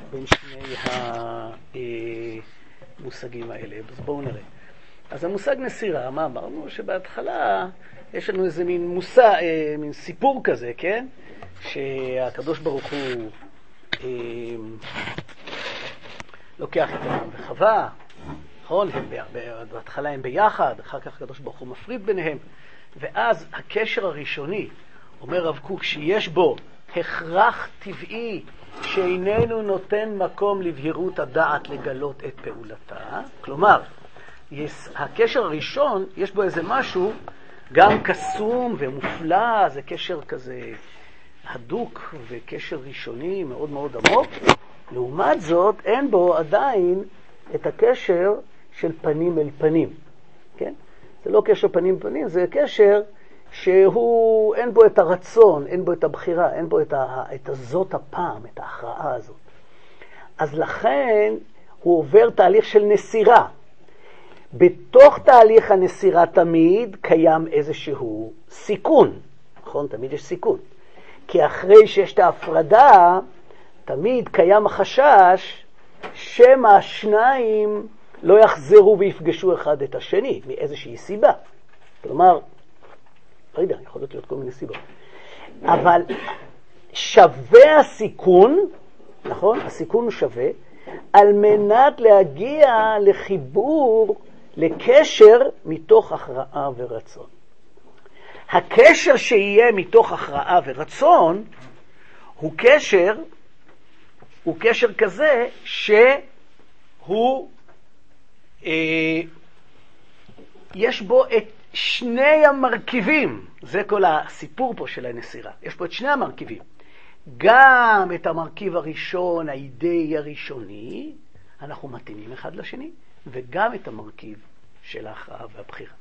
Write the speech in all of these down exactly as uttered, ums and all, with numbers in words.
בין שני המושגים האלה. אז בואו נראה. אז המושג נסירה, מה אמרנו? שבהתחלה יש לנו איזה מין מושג, מין סיפור כזה, כן? שהקדוש ברוך הוא אה, לוקח את אדם וחווה, נכון? הם בהתחלה הם ביחד, אחר כך הקדוש ברוך הוא מפריד ביניהם, ואז הקשר הראשוני, אומר רב קוק, שיש בו הכרח טבעי שאיננו נותן מקום לבהירות הדעת לגלות את פעולתה. כלומר, יש, הקשר הראשון, יש בו איזה משהו גם קסום ומופלא, זה קשר כזה הדוק וקשר ראשוני מאוד מאוד עמוק. לעומת זאת, אין בו עדיין את הקשר של פנים אל פנים. כן? זה לא קשר פנים אל פנים, זה קשר שהוא, אין בו את הרצון, אין בו את הבחירה, אין בו את, ה, את הזאת הפעם, את ההכרעה הזאת. אז לכן הוא עובר תהליך של נסירה. בתוך תהליך הנסירה תמיד קיים איזשהו סיכון. נכון? תמיד יש סיכון. כי אחרי שיש את ההפרדה, תמיד קיים החשש שמא השניים לא יחזרו ויפגשו אחד את השני, מאיזושהי סיבה. כלומר, לא יודע, יכול להיות כל מיני סיבות. אבל שווה הסיכון, נכון? הסיכון הוא שווה, על מנת להגיע לחיבור, לקשר מתוך הכרעה ורצון. הקשר שיהיה מתוך הכרעה ורצון, הוא קשר, הוא קשר כזה שהוא, אה, יש בו את שני המרכיבים, זה כל הסיפור פה של הנסירה. יש פה את שני המרכיבים. גם את המרכיב הראשון, האידאי הראשוני, אנחנו מתאימים אחד לשני, וגם את המרכיב של ההכרעה והבחירה.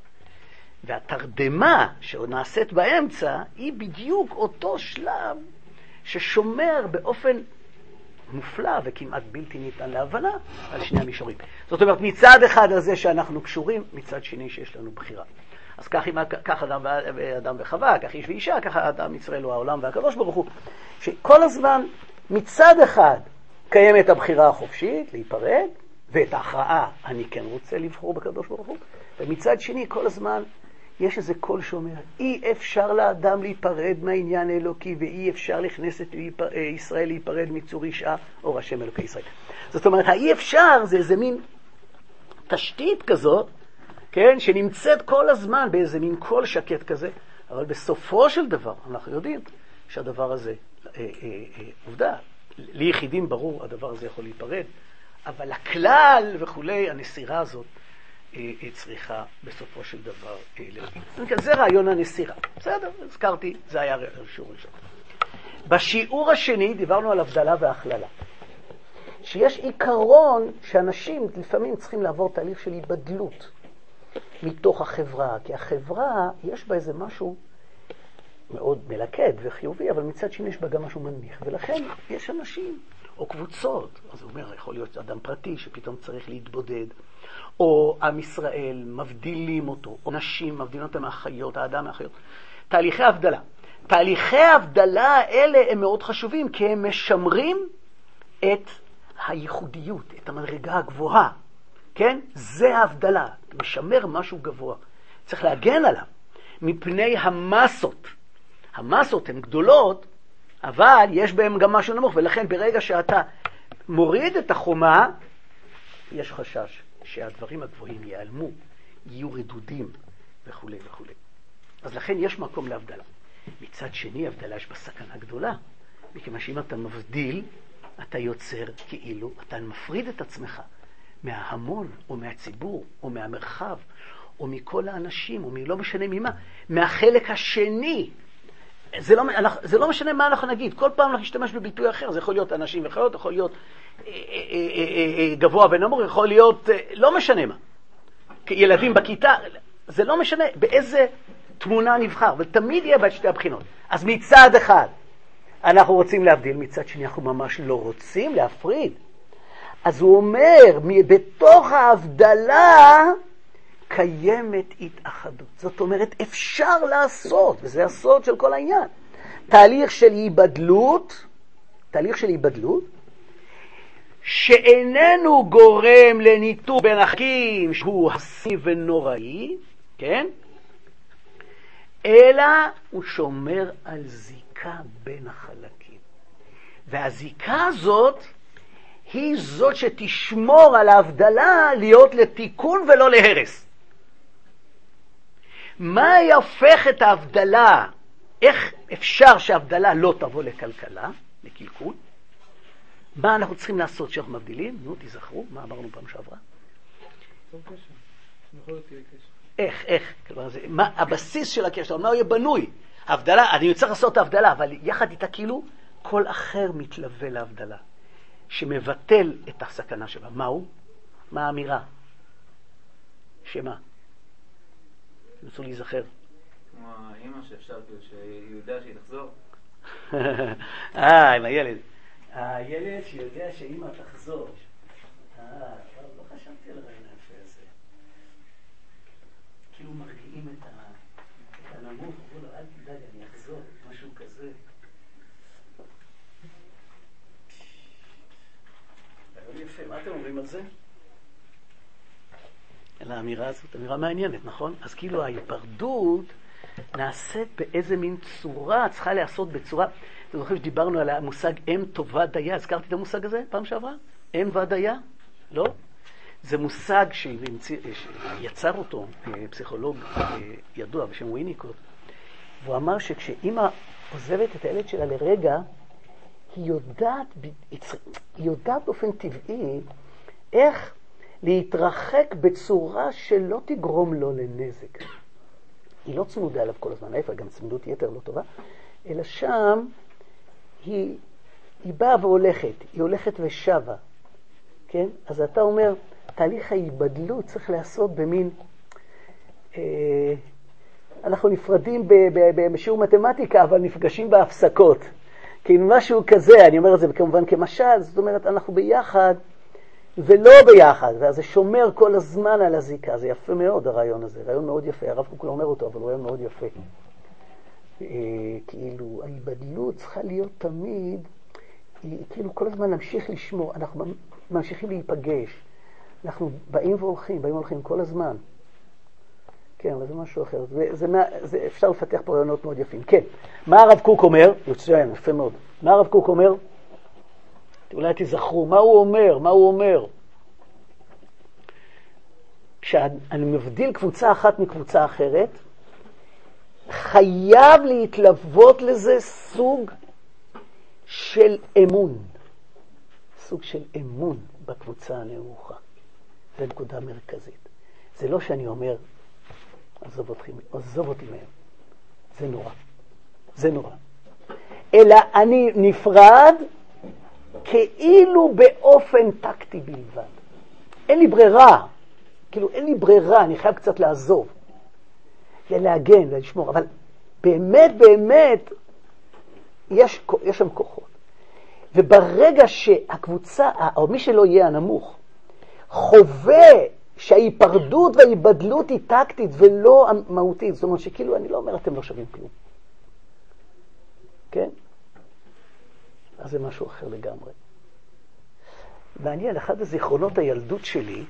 והתרדמה שנעשית באמצע היא בדיוק אותו שלב ששומר באופן מופלא וכמעט בלתי ניתן להבנה על שני המישורים. זאת אומרת, מצד אחד הזה שאנחנו קשורים, מצד שני שיש לנו בחירה. אז כך, כך אדם ואדם וחווה, כך איש ואישה, כך אדם ישראל הוא העולם והקדוש ברוך הוא, שכל הזמן מצד אחד קיימת הבחירה החופשית להיפרד, ואת ההכרעה אני כן רוצה לבחור בקדוש ברוך הוא, ומצד שני כל הזמן יש איזה קול שאומר, אי אפשר לאדם להיפרד מהעניין האלוקי, ואי אפשר לכנסת ישראל להיפרד מצור אישה או השם אלוקי ישראל. זאת אומרת, האי אפשר זה איזה מין תשתית כזאת, כן, שנמצאת כל הזמן באיזה מין קול שקט כזה, אבל בסופו של דבר אנחנו יודעים שהדבר הזה אה, אה, אה, עובדה. ליחידים ברור הדבר הזה יכול להיפרד, אבל הכלל וכולי, הנסירה הזאת אה, אה, צריכה בסופו של דבר אה, להגיד. זה רעיון הנסירה. בסדר, הזכרתי, זה היה שיעור ראשון. בשיעור השני דיברנו על הבדלה והכללה. שיש עיקרון שאנשים לפעמים צריכים לעבור תהליך של התבדלות מתוך החברה, כי החברה יש בה איזה משהו מאוד מלכד וחיובי, אבל מצד שני יש בה גם משהו מנמיך, ולכן יש אנשים או קבוצות, אז הוא אומר, יכול להיות אדם פרטי שפתאום צריך להתבודד, או עם ישראל מבדילים אותו, או נשים מבדילים אותם מהחיות, האדם מהחיות. תהליכי הבדלה. תהליכי ההבדלה האלה הם מאוד חשובים, כי הם משמרים את הייחודיות, את המדרגה הגבוהה. כן? זה ההבדלה. משמר משהו גבוה. צריך להגן עליו מפני המסות. המסות הן גדולות, אבל יש בהן גם משהו נמוך, ולכן ברגע שאתה מוריד את החומה, יש חשש שהדברים הגבוהים ייעלמו, יהיו רדודים וכו' וכו'. אז לכן יש מקום להבדלה. מצד שני, הבדלה יש בסכנה גדולה, מכיוון שאם אתה מבדיל, אתה יוצר כאילו, אתה מפריד את עצמך מההמון, או מהציבור, או מהמרחב, או מכל האנשים, או מלא משנה ממה, מהחלק השני. זה לא, זה לא משנה מה אנחנו נגיד, כל פעם אנחנו נשתמש בביטוי אחר, זה יכול להיות אנשים וחיות, יכול להיות אה, אה, אה, אה, גבוה ונמוך, יכול להיות, אה, לא משנה מה. ילדים בכיתה, זה לא משנה באיזה תמונה נבחר, ותמיד יהיה בת שתי הבחינות. אז מצד אחד, אנחנו רוצים להבדיל, מצד שני אנחנו ממש לא רוצים להפריד. אז הוא אומר, בתוך ההבדלה קיימת התאחדות. זאת אומרת, אפשר לעשות, וזה הסוד של כל העניין. תהליך של היבדלות, תהליך של היבדלות, שאיננו גורם לניתוק בין החלקים שהוא הרסני ונוראי, כן? אלא הוא שומר על זיקה בין החלקים. והזיקה הזאת היא זאת שתשמור על ההבדלה להיות לתיקון ולא להרס. מה יהפך את ההבדלה? איך אפשר שההבדלה לא תבוא לכלכלה, לקלקול? מה אנחנו צריכים לעשות שאנחנו מבדילים? נו, תזכרו, מה אמרנו פעם שעברה? איך, איך? כלומר, זה, מה הבסיס של הקשר? מה הוא יהיה בנוי? ההבדלה, אני צריך לעשות את ההבדלה, אבל יחד איתה כאילו כל אחר מתלווה להבדלה, שמבטל את הסכנה שלה. מהו? מה האמירה? שמה? נסו להיזכר. כמו האמא שאפשר כאילו שהיא יודע שהיא תחזור. אה, עם הילד. הילד שיודע שאמא תחזור. אה, לא חשבתי על הרעיון היפה הזה. כאילו מרגיעים את הנמוך, אמרו לו, אל תדאג, אני אחזור, משהו כזה. רעיון יפה, מה אתם אומרים על זה? על האמירה הזאת, אמירה מעניינת, נכון? אז כאילו ההיפרדות נעשית באיזה מין צורה, צריכה לעשות בצורה, אתם זוכרים שדיברנו על המושג אם טובה דייה, הזכרתי את המושג הזה פעם שעברה? אם ודייה? לא? זה מושג שיצר אותו פסיכולוג ידוע בשם ויניקוט, והוא אמר שכשאמא עוזבת את הילד שלה לרגע, היא יודעת, היא יודעת באופן טבעי איך להתרחק בצורה שלא תגרום לו לנזק. היא לא צמודה עליו כל הזמן, איפה, גם צמדות יתר לא טובה, אלא שם היא, היא באה והולכת, היא הולכת ושווה, כן? אז אתה אומר, תהליך ההיבדלות צריך לעשות במין, אה, אנחנו נפרדים בשיעור מתמטיקה, אבל נפגשים בהפסקות. כי משהו כזה, אני אומר את זה כמובן כמשל, זאת אומרת, אנחנו ביחד ולא ביחד, ואז זה שומר כל הזמן על הזיקה. זה יפה מאוד הרעיון הזה, רעיון מאוד יפה, הרב קוק לא אומר אותו, אבל הוא רעיון מאוד יפה. אה, כאילו, ההיבדלות צריכה להיות תמיד, היא, כאילו כל הזמן נמשיך לשמור, אנחנו ממשיכים להיפגש, אנחנו באים והולכים, באים והולכים כל הזמן. כן, אבל זה משהו אחר. זה, זה, זה, אפשר לפתח פה רעיונות מאוד יפים. כן, מה הרב קוק אומר? יוצאים, יפה מאוד. מה הרב קוק אומר? אולי תזכרו, מה הוא אומר? מה הוא אומר? כשאני מבדיל קבוצה אחת מקבוצה אחרת, חייב להתלוות לזה סוג של אמון. סוג של אמון בקבוצה הנמוכה. זה נקודה מרכזית. זה לא שאני אומר, עזוב אותי, עזוב אותי מהם. זה נורא. זה נורא. אלא אני נפרד כאילו באופן טקטי בלבד. אין לי ברירה. כאילו אין לי ברירה, אני חייב קצת לעזוב. להגן ולשמור. אבל באמת, באמת, יש, יש שם כוחות. וברגע שהקבוצה, או מי שלא יהיה הנמוך, חווה שההיפרדות וההיבדלות היא טקטית ולא מהותית. זאת אומרת שכאילו אני לא אומר אתם לא שווים כלום. כן? אז זה משהו אחר לגמרי. מעניין, אחד הזיכרונות הילדות שלי,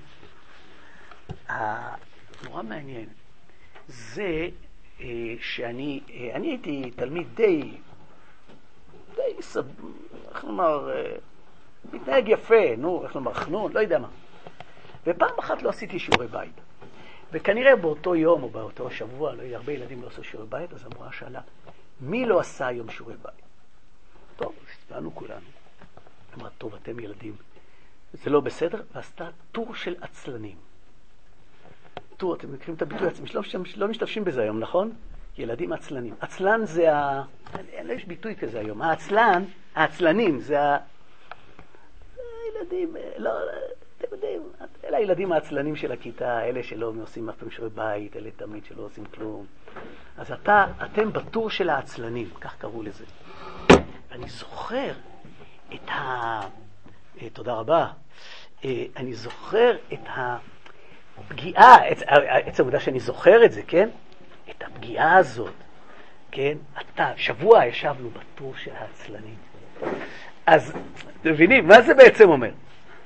נורא מעניין, זה שאני אני הייתי תלמיד די, די, איך נאמר, מתנהג יפה, נו, איך נאמר, חנון, לא יודע מה. ופעם אחת לא עשיתי שיעורי בית. וכנראה באותו יום או באותו שבוע, לא, הרבה ילדים לא עשו שיעורי בית, אז המורה שאלה, מי לא עשה היום שיעורי בית? טוב, הסתפנו כולנו. אמרה, טוב, אתם ילדים, זה לא בסדר, ועשתה טור של עצלנים. טור, אתם מכירים את הביטוי עצמי, לא, לא משתמשים בזה היום, נכון? ילדים עצלנים. עצלן זה ה... אין לא יש ביטוי כזה היום. העצלן, העצלנים, זה ה... הילדים, לא... אתם יודעים, אלה הילדים העצלנים של הכיתה, אלה שלא עושים אף פעם שיעורי בית, אלה תמיד שלא עושים כלום. אז אתה, אתם בטור של העצלנים, כך קראו לזה. אני זוכר את ה... תודה רבה. אני זוכר את הפגיעה, עצם העובדה שאני זוכר את זה, כן? את הפגיעה הזאת, כן? אתה, שבוע ישבנו בטור של העצלנים. אז, אתם מבינים, מה זה בעצם אומר?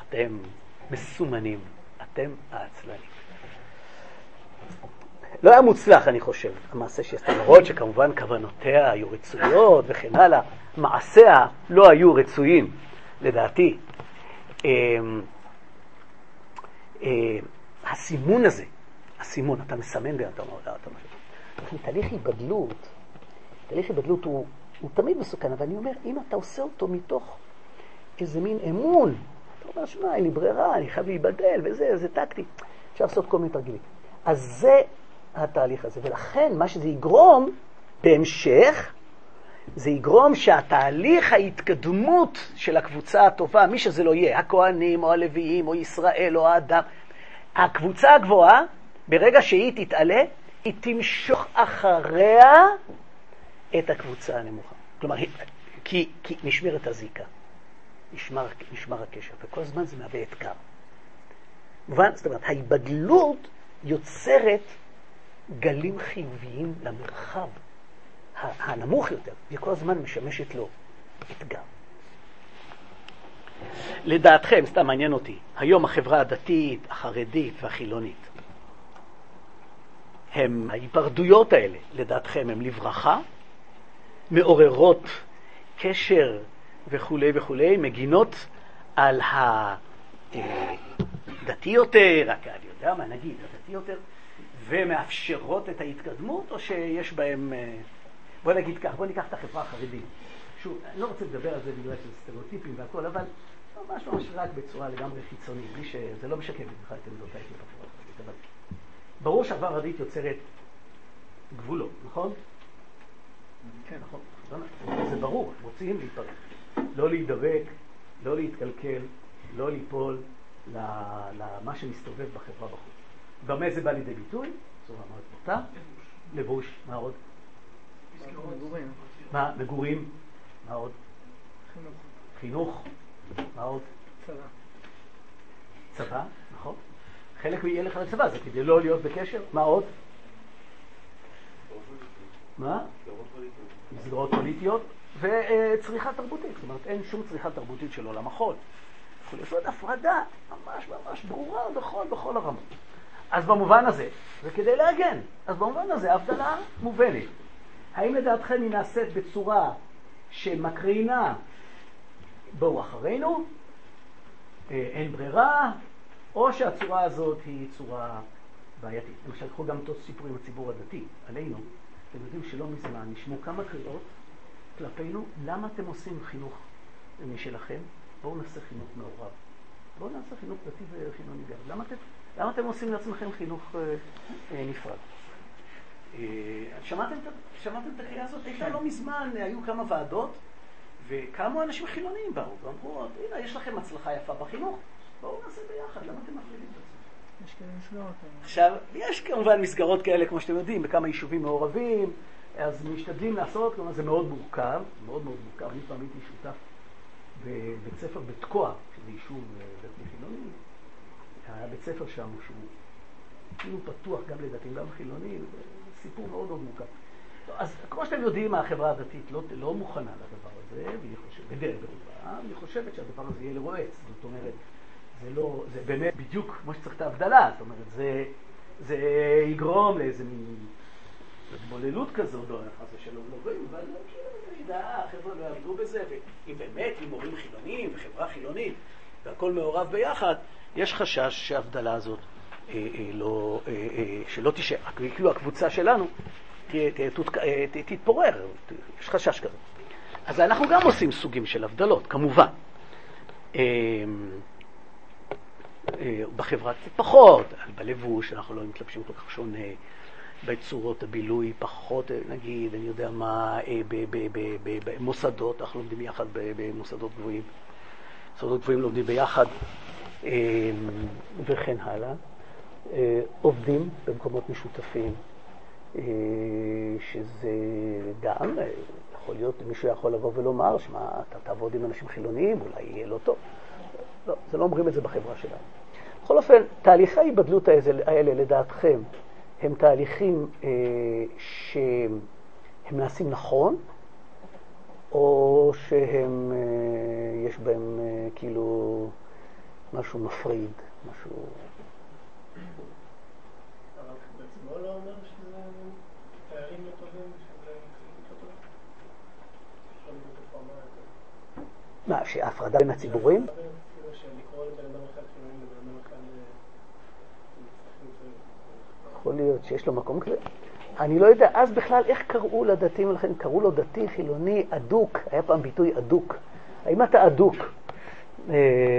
אתם מסומנים, אתם העצלנים. לא היה מוצלח, אני חושב, המעשה שעשתה, למרות שכמובן כוונותיה היו רצויות וכן הלאה, מעשיה לא היו רצויים, לדעתי. הסימון הזה, הסימון, אתה מסמן ואתה אומר, אתה אומר, תהליך היבדלות, תהליך היבדלות הוא, הוא תמיד מסוכן, אבל אני אומר, אם אתה עושה אותו מתוך איזה מין אמון, אתה אומר, שמה, אין לי ברירה, אני חייב להיבדל, וזה, זה טקטי, אפשר לעשות כל מיני תרגילים. אז זה התהליך הזה, ולכן מה שזה יגרום בהמשך, זה יגרום שהתהליך ההתקדמות של הקבוצה הטובה, מי שזה לא יהיה, הכהנים או הלוויים או ישראל או האדם, הקבוצה הגבוהה, ברגע שהיא תתעלה, היא תמשוך אחריה את הקבוצה הנמוכה. כלומר, כי, כי נשמר את הזיקה, נשמר, נשמר הקשר, וכל הזמן זה מהווה אתגר. מובן? זאת אומרת, ההיבדלות יוצרת גלים חיוביים למרחב הנמוך יותר, וכל הזמן משמשת לו אתגר. לדעתכם, סתם מעניין אותי, היום החברה הדתית, החרדית והחילונית, הם, ההיפרדויות האלה, לדעתכם, הם לברכה, מעוררות קשר וכו' וכו', מגינות על הדתי יותר, רק אני יודע מה נגיד, הדתי יותר, ומאפשרות את ההתקדמות, או שיש בהם, בוא נגיד כך, בוא ניקח את החברה החרדית. שוב, אני לא רוצה לדבר על זה בגלל של סטריאוטיפים והכל, אבל ממש ממש רק בצורה לגמרי חיצונית, בלי שזה לא משקף בכלל את עמדותיי של החברה החרדית, אבל ברור שהחברה החרדית יוצרת גבולות, נכון? כן, נכון. זה ברור, רוצים להיפרד. לא להידבק, לא להתקלקל, לא ליפול למה שמסתובב בחברה בחוץ. במה זה בא לידי ביטוי? צורה מאוד פשוטה. לבוש, מה עוד? מגורים. מה? מגורים. מה עוד? חינוך. חינוך. מה עוד? צבא. צבא, נכון. חלק יהיה לך לצבא, זה כדי לא להיות בקשר. מה עוד? מה? מסגרות פוליטיות וצריכה תרבותית. זאת אומרת, אין שום צריכה תרבותית של עולם החול. יכול להיות הפרדה ממש ממש ברורה בכל, בכל הרמות. אז במובן הזה, זה כדי להגן, אז במובן הזה ההבדלה מובנת. האם לדעתכם היא נעשית בצורה שמקרינה בואו אחרינו, אין ברירה, או שהצורה הזאת היא צורה בעייתית? למשל, קחו גם אותו סיפור עם הציבור הדתי, עלינו. אתם יודעים שלא מזמן נשמעו כמה קריאות כלפינו, למה אתם עושים חינוך משלכם? בואו נעשה חינוך מעורב. בואו נעשה חינוך דתי וחילוני גם. למה אתם, למה אתם עושים לעצמכם חינוך אה, אה, נפרד? אה, שמעתם, שמעתם את הקריאה הזאת? הייתה לא מזמן, היו כמה ועדות, וכמה אנשים חילוניים באו, ואמרו, הנה, יש לכם הצלחה יפה בחינוך, בואו נעשה ביחד, למה אתם מפרידים את עצמם? יש כאלה מסגרות. עכשיו, יש כמובן מסגרות כאלה, כמו שאתם יודעים, בכמה יישובים מעורבים, אז משתדלים לעשות, כלומר זה מאוד מורכב, מאוד מאוד מורכב. אני פעם הייתי שותף בבית ספר בתקוע, שזה יישוב דתי חילוני, היה בית ספר שם שהוא כאילו פתוח גם לדתיים, גם חילונים, סיפור מאוד מאוד מורכב. אז כמו שאתם יודעים, החברה הדתית לא, לא מוכנה לדבר הזה, והיא חושבת, בדרך ברובה, היא חושבת שהדבר הזה יהיה לרועץ. זאת אומרת, זה לא, זה באמת בדיוק כמו שצריך את ההבדלה, זאת אומרת, זה, זה יגרום לאיזה מין התבוללות כזאת, לא חס ושלום לא רואים, אבל לא כאילו ידעה, החבר'ה לא יעמדו בזה, ואם באמת, עם הורים חילוניים וחברה חילונית, והכל מעורב ביחד, יש חשש שההבדלה הזאת אה, אה, לא, אה, אה, שלא תישאר, כאילו הקבוצה שלנו תתפורר, יש חשש כזה. אז אנחנו גם עושים סוגים של הבדלות, כמובן. בחברה קצת פחות, בלבוש אנחנו לא מתלבשים כל כך שונה, בצורות הבילוי פחות, נגיד, אני יודע מה, במוסדות, אנחנו לומדים יחד במוסדות גבוהים, מוסדות גבוהים לומדים ביחד, וכן הלאה. עובדים במקומות משותפים, שזה גם, יכול להיות, מישהו יכול לבוא ולומר, שמה, אתה תעבוד עם אנשים חילוניים, אולי יהיה לא טוב. לא, זה לא אומרים את זה בחברה שלנו. בכל אופן, תהליכי ההיבדלות האלה, לדעתכם, הם תהליכים אה, שהם נעשים נכון, או שהם, אה, יש בהם אה, כאילו משהו מפריד, משהו... אבל בעצמו לא אומר שזה תארים לא טובים, שזה לא טוב? אפשר לבוא תופעה מה? מה, שההפרדה בין הציבורים? שלקרוא לבן אדם אחד חילוני לבן אדם אחד... יכול להיות שיש לו מקום כזה. אני לא יודע, אז בכלל איך קראו לדתיים לכן? קראו לו דתי, חילוני, אדוק. היה פעם ביטוי אדוק. האם אתה אדוק? אה,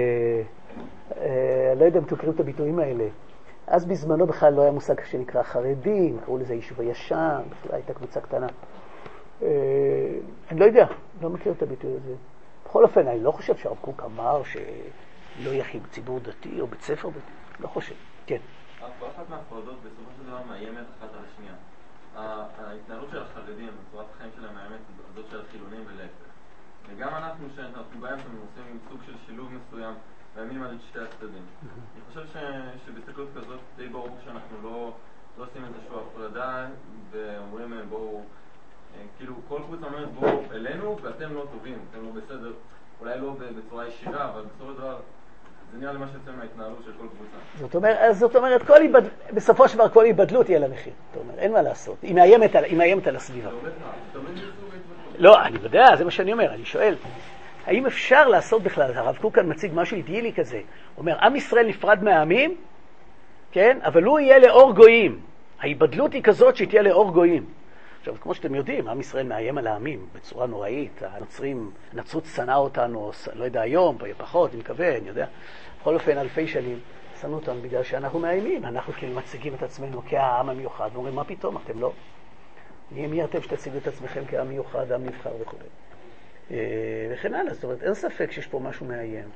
אה, לא יודע אם תקראו את הביטויים האלה. אז בזמנו בכלל לא היה מושג שנקרא חרדים, קראו לזה יישוב הישן, בכלל הייתה קבוצה קטנה. אה, אני לא יודע, לא מכיר את הביטוי הזה. בכל אופן, אני לא חושב שהרב קוק אמר שלא יחי בציבור דתי או בית ספר דתי. לא חושב, כן. אחת מההפרדות בסופו של דבר מאיימת אחת על השנייה. ההתנהלות של החרדים, צורת החיים שלהם מאיימת הזאת של החילונים ולהפך. וגם אנחנו, שאנחנו בהם עושים סוג של שילוב מסוים, מאיימים על שתי הצדדים. אני חושב שבהסתכלות כזאת די ברור שאנחנו לא עושים איזושהי הפרדה ואומרים בואו, כאילו כל קבוצה אומרת בואו אלינו ואתם לא טובים, אתם לא בסדר, אולי לא בצורה ישירה, אבל בסופו של דבר זה נראה למה שיוצא מההתנהלות של כל קבוצה. זאת אומרת, זאת אומרת כל היבד... בסופו של דבר כל היבדלות תהיה למחיר. זאת אומרת, אין מה לעשות. היא מאיימת על, היא מאיימת על הסביבה. לא, אני יודע, זה מה שאני אומר. אני שואל, האם אפשר לעשות בכלל, הרב קוק כאן מציג משהו אידיאלי כזה. הוא אומר, עם ישראל נפרד מהעמים, כן? אבל הוא יהיה לאור גויים. ההיבדלות היא כזאת שהיא תהיה לאור גויים. עכשיו, כמו שאתם יודעים, עם ישראל מאיים על העמים בצורה נוראית. הנוצרים, הנצרות שנאה אותנו, לא יודע, היום, פחות, אני מקווה, אני יודע. בכל אופן, אלפי שנים, שנו אותנו בגלל שאנחנו מאיימים. אנחנו כאילו מציגים את עצמנו כעם המיוחד, ואומרים, מה פתאום, אתם לא? מי, מי אתם שתציגו את עצמכם כעם מיוחד, עם נבחר וכו'. וכן הלאה, זאת אומרת, אין ספק שיש פה משהו מאיים.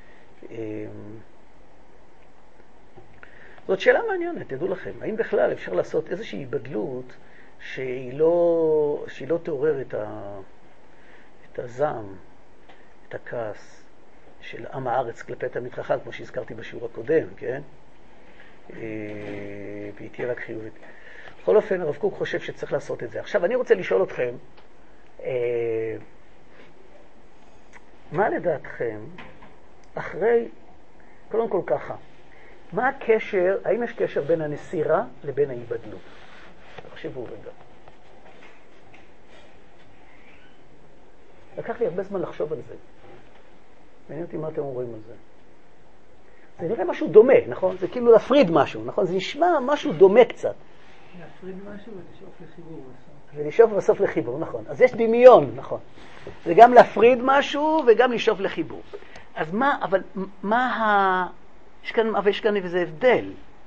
זאת שאלה מעניינת, תדעו לכם. האם בכלל אפשר לעשות איזושהי היבדלות שהיא לא, שהיא לא תעורר את, ה, את הזעם, את הכעס של עם הארץ כלפי תלמיד חכם, כמו שהזכרתי בשיעור הקודם, כן? והיא תהיה רק חיובית. בכל אופן, הרב קוק חושב שצריך לעשות את זה. עכשיו, אני רוצה לשאול אתכם, מה לדעתכם, אחרי, קודם כל ככה, מה הקשר, האם יש קשר בין הנסירה לבין ההיבדלות? תחשבו רגע. לקח לי הרבה זמן לחשוב על זה. מעניין אותי מה אתם אומרים על זה. זה נראה משהו דומה, נכון? זה כאילו להפריד משהו, נכון? זה נשמע משהו דומה קצת. להפריד משהו ולשאוף לחיבור בסוף. ולשאוף בסוף לחיבור, נכון. אז יש דמיון, נכון. זה גם להפריד משהו וגם לשאוף לחיבור. אז מה, אבל מה ה... יש כאן, אבל יש כאן איזה הבדל.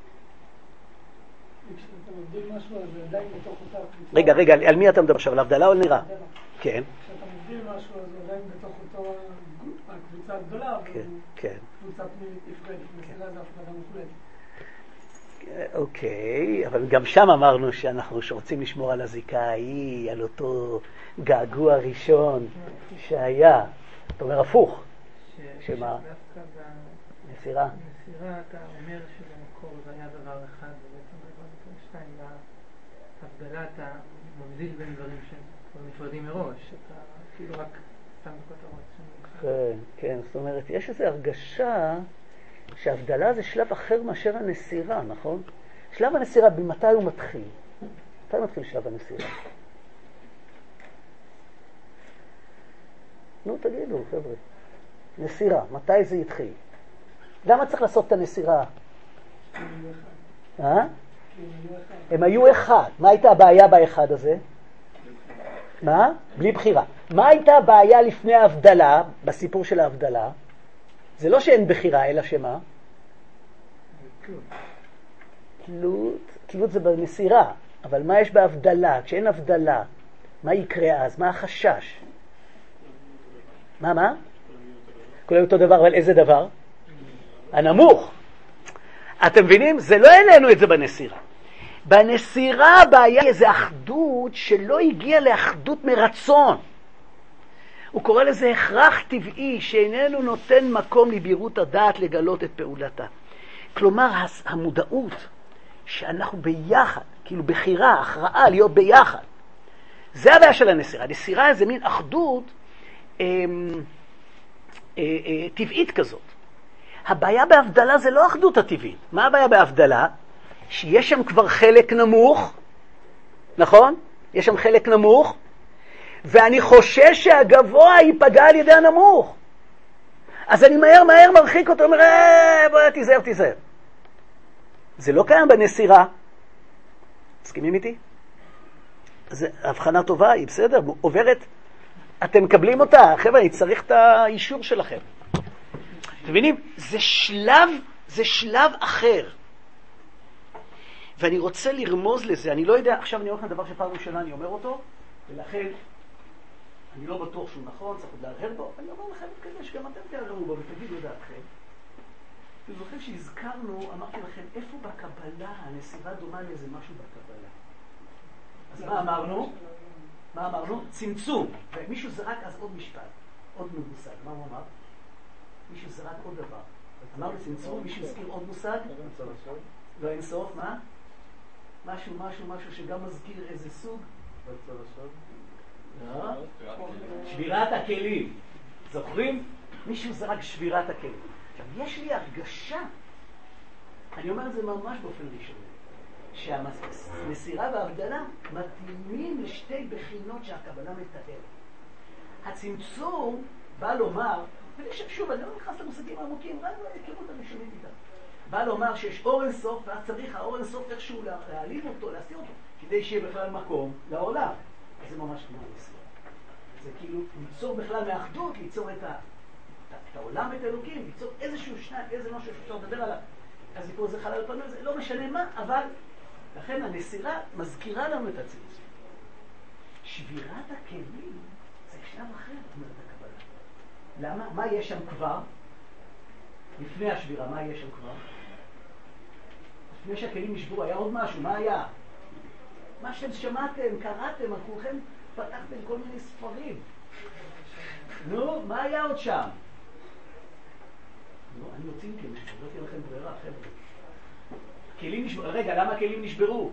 רגע, רגע, על מי אתה מדבר עכשיו? על הבדלה או על נראה? כן. כשאתה מבדיל משהו, אז עדיין בתוך אותו הקבוצה הגדולה, אבל קבוצה פנימית נפרדת, מסירה זה הפרדה מוחלטת. אוקיי, אבל גם שם אמרנו שאנחנו רוצים לשמור על הזיקה ההיא, על אותו געגוע ראשון שהיה. זאת אומרת, הפוך. שמה? מסירה. מסירה, אתה אומר שבמקור זה היה דבר אחד, ובעצם דבר שתיים, בהבדלה אתה מבדיל בין דברים שהם נפרדים מראש, אתה כאילו רק שם בכותרות. כן, כן, זאת אומרת, יש איזו הרגשה שההבדלה זה שלב אחר מאשר הנסירה, נכון? שלב הנסירה, במתי הוא מתחיל? מתי מתחיל שלב הנסירה? נו, תגידו, חבר'ה. נסירה, מתי זה התחיל? למה צריך לעשות את הנסירה? אה? הם היו אחד. מה הייתה הבעיה באחד הזה? מה? בלי בחירה. מה הייתה הבעיה לפני ההבדלה, בסיפור של ההבדלה? זה לא שאין בחירה, אלא שמה? תלות. תלות זה בנסירה. אבל מה יש בהבדלה? כשאין הבדלה, מה יקרה אז? מה החשש? מה, מה? כולל אותו דבר, אבל איזה דבר? הנמוך. אתם מבינים? זה לא העלינו את זה בנסירה. בנסירה הבעיה היא איזו אחדות שלא הגיעה לאחדות מרצון. הוא קורא לזה הכרח טבעי שאיננו נותן מקום לבירות הדעת לגלות את פעולתה. כלומר, המודעות שאנחנו ביחד, כאילו בחירה, הכרעה, להיות ביחד. זה הבעיה של הנסירה. הנסירה זה מין אחדות אה, אה, אה, טבעית כזאת. הבעיה בהבדלה זה לא אחדות הטבעית. מה הבעיה בהבדלה? שיש שם כבר חלק נמוך, נכון? יש שם חלק נמוך, ואני חושש שהגבוה ייפגע על ידי הנמוך. אז אני מהר מהר מרחיק אותו, אומר, אה, בוא תיזהר, תיזהר. זה לא קיים בנסירה. מסכימים איתי? זו הבחנה טובה, היא בסדר, עוברת. אתם מקבלים אותה, חבר'ה, אני צריך את האישור שלכם. אתם מבינים? זה שלב, זה שלב אחר. ואני רוצה לרמוז לזה, אני לא יודע, עכשיו אני אומר לכם דבר שפעם ראשונה אני אומר אותו, ולכן אני לא בטוח שהוא נכון, צריך להרהר בו, אני אומר לכם כזה שגם אתם תערערו בו ותגידו דעתכם. אתם זוכרים שהזכרנו, אמרתי לכם, איפה בקבלה הנסירה דומה לאיזה משהו בקבלה? אז מה אמרנו? מה אמרנו? צמצום. ומישהו זרק אז עוד משפט, עוד מושג. מה הוא אמר? מישהו זרק עוד דבר. אמרנו צמצום, מישהו הזכיר עוד מושג? לא אין סוף, מה? משהו, משהו, משהו שגם מזכיר איזה סוג? לא? שבירת הכלים. זוכרים? מישהו זרק שבירת הכלים. עכשיו, יש לי הרגשה, אני אומר את זה ממש באופן ראשון, שהמסירה וההבדלה מתאימים לשתי בחינות שהקבלה מתארת. הצמצום בא לומר, ואני חושב שוב, אני לא נכנס למושגים העמוקים, רק לא יכירו את הראשונים איתם. בא לומר שיש אור אינסוף, ואז צריך האור אינסוף איכשהו להעלים אותו, להסתיר אותו, כדי שיהיה בכלל מקום לעולם. זה ממש כמו המסירה. זה כאילו ליצור בכלל מאחדות, ליצור את ה... את העולם, את האלוקים, ליצור איזשהו שניים, איזה משהו שאפשר לדבר עליו. אז פה זה חלל פנים, זה לא משנה מה, אבל לכן הנסירה מזכירה לנו את הצמצום. שבירת הכלים זה שלב אחר, אומרת הקבלה. למה? מה יש שם כבר? לפני השבירה, מה יש שם כבר? לפני שהכלים נשברו, היה עוד משהו, מה היה? מה שאתם שמעתם, קראתם, על כולכם פתחתם כל מיני ספרים. נו, מה היה עוד שם? לא, אני יוצאים כי לא תהיה לכם ברירה, חבר'ה. כלים נשברו, רגע, למה הכלים נשברו?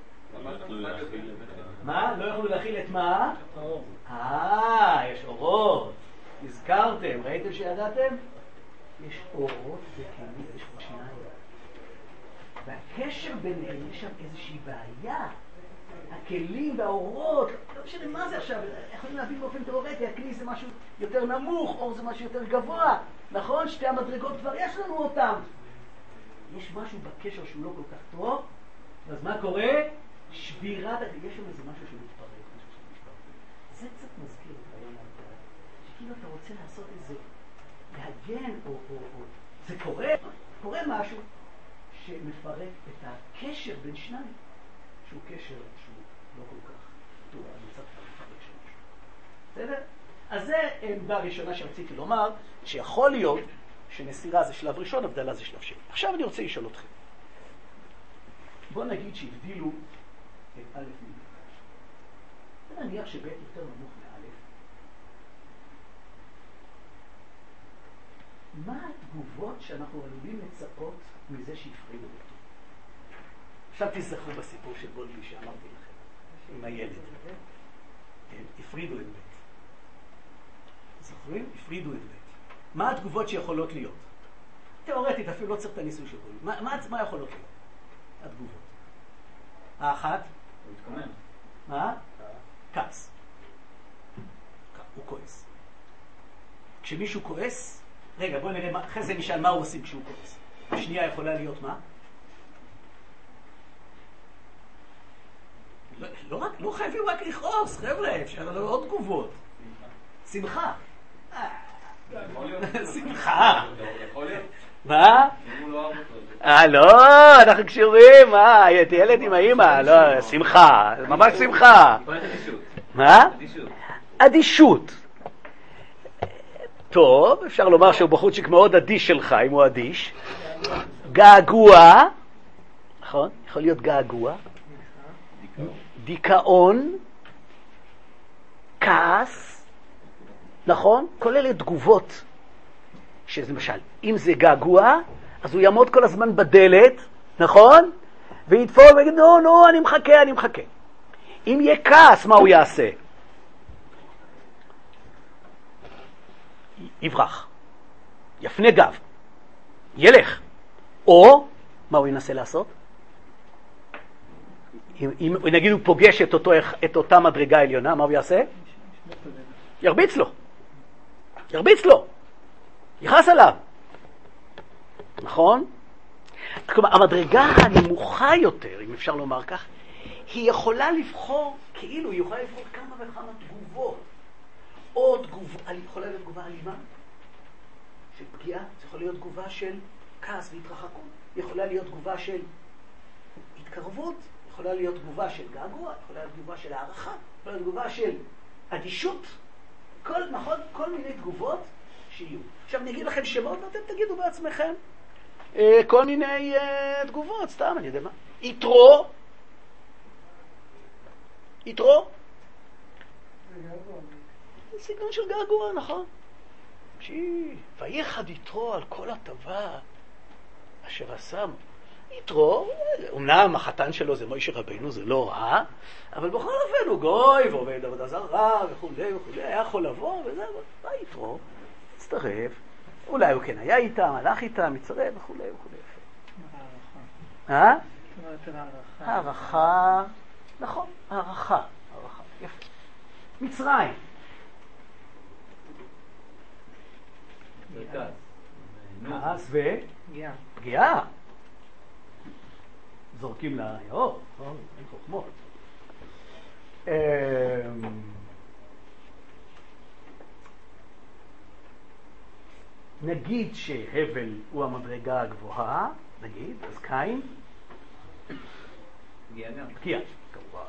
מה? לא יכולו להכיל את מה? אה, יש אורות. הזכרתם, ראיתם שידעתם? יש אורות וכלים, יש שניים. והקשר ביניהם, יש שם איזושהי בעיה. הכלים והאורות, לא משנה מה זה עכשיו, יכולים להבין באופן תיאורטי, הכלי זה משהו יותר נמוך, אור זה משהו יותר גבוה, נכון? שתי המדרגות כבר יש לנו אותם. יש משהו בקשר שהוא לא כל כך טוב, אז מה קורה? שבירת, יש שם איזה משהו שמתפרק, משהו שמתפרק. זה קצת מזכיר את הרעיון ההבדלה, שכאילו אתה רוצה לעשות איזה, להגן, או, או, או, זה קורה, קורה משהו שמפרק את הקשר בין שניים, שהוא קשר שהוא לא כל כך טוב, אני צריך לפרק של משהו. בסדר? אז זה עמדה ראשונה שרציתי לומר, שיכול להיות שנסירה זה שלב ראשון, הבדלה זה שלב שני. עכשיו אני רוצה לשאול אתכם. בוא נגיד שהבדילו את א' מב'. נניח שב' יותר נמוך מא'. מה התגובות שאנחנו עלולים לצפות מזה שהפרידו אותו? עכשיו תזכרו בסיפור של גולדלי שאמרתי לכם, עם הילד. הם הפרידו את ב'. זוכרים? הפרידו את ב'. מה התגובות שיכולות להיות? תיאורטית, אפילו לא צריך את הניסוי של גולדלי. מה, מה, מה יכולות להיות? התגובות. האחת? הוא מתכונן. מה? כעס. הוא כועס. כשמישהו כועס, רגע, בוא נראה, אחרי זה נשאל מה הוא עושים כשהוא כועס. השנייה יכולה להיות מה? לא, לא, רק, לא חייבים רק לכעוס, חבר'ה, אפשר לו עוד תגובות. שמחה. שמחה. מה? אה, לא, אנחנו קשורים, מה? ילד עם האמא, לא, שמחה, ממש שמחה. מה? אדישות. טוב, אפשר לומר שהוא בחורצ'יק מאוד אדיש שלך, אם הוא אדיש. געגוע, נכון? יכול להיות געגוע. דיכאון, כעס, נכון? כל אלה תגובות. שלמשל, אם זה געגוע, אז הוא יעמוד כל הזמן בדלת, נכון? ויתפול ויגיד, נו, נו, אני מחכה, אני מחכה. אם יהיה כעס, מה הוא יעשה? יברח. יפנה גב. ילך. או, מה הוא ינסה לעשות? אם, אם נגיד הוא פוגש את, אותו, את אותה מדרגה עליונה, מה הוא יעשה? ירביץ לו. ירביץ לו. יכעס עליו. נכון? כלומר, המדרגה הנמוכה יותר, אם אפשר לומר כך, היא יכולה לבחור, כאילו היא יכולה לבחור כמה וכמה תגובות. או תגובה, יכולה להיות תגובה אלימה של פגיעה, זה יכול להיות תגובה של כעס והתרחקות, יכולה להיות תגובה של התקרבות, יכולה להיות תגובה של געגוע, יכולה להיות תגובה של הערכה, יכולה להיות תגובה של אדישות, כל, נכון, כל מיני תגובות שיהיו. עכשיו נגיד לכם שמות, אתם תגידו בעצמכם אה, כל מיני אה, תגובות, סתם, אני יודע מה. יתרו, יתרו, זה סגנון של געגוע, נכון? שי, ויחד יתרו על כל הטבה אשר עשה. יתרו, אמנם החתן שלו זה מוישה רבינו, זה לא רע, אבל בכל אופן הוא גוי ועובד עבודה זרה וכו' וכו', היה יכול לבוא וזה, אבל יתרו, הצטרף, אולי הוא כן היה איתם, הלך איתם, מצטרף וכו' וכו'. הערכה. אה? הערכה, נכון, הערכה, הערכה, יפה. מצרים. כעס ו... פגיעה. פגיעה. זורקים ליאור, אין חוכמות. נגיד שהבל הוא המדרגה הגבוהה, נגיד, אז קין? פגיעה גם. פגיעה, כמובן.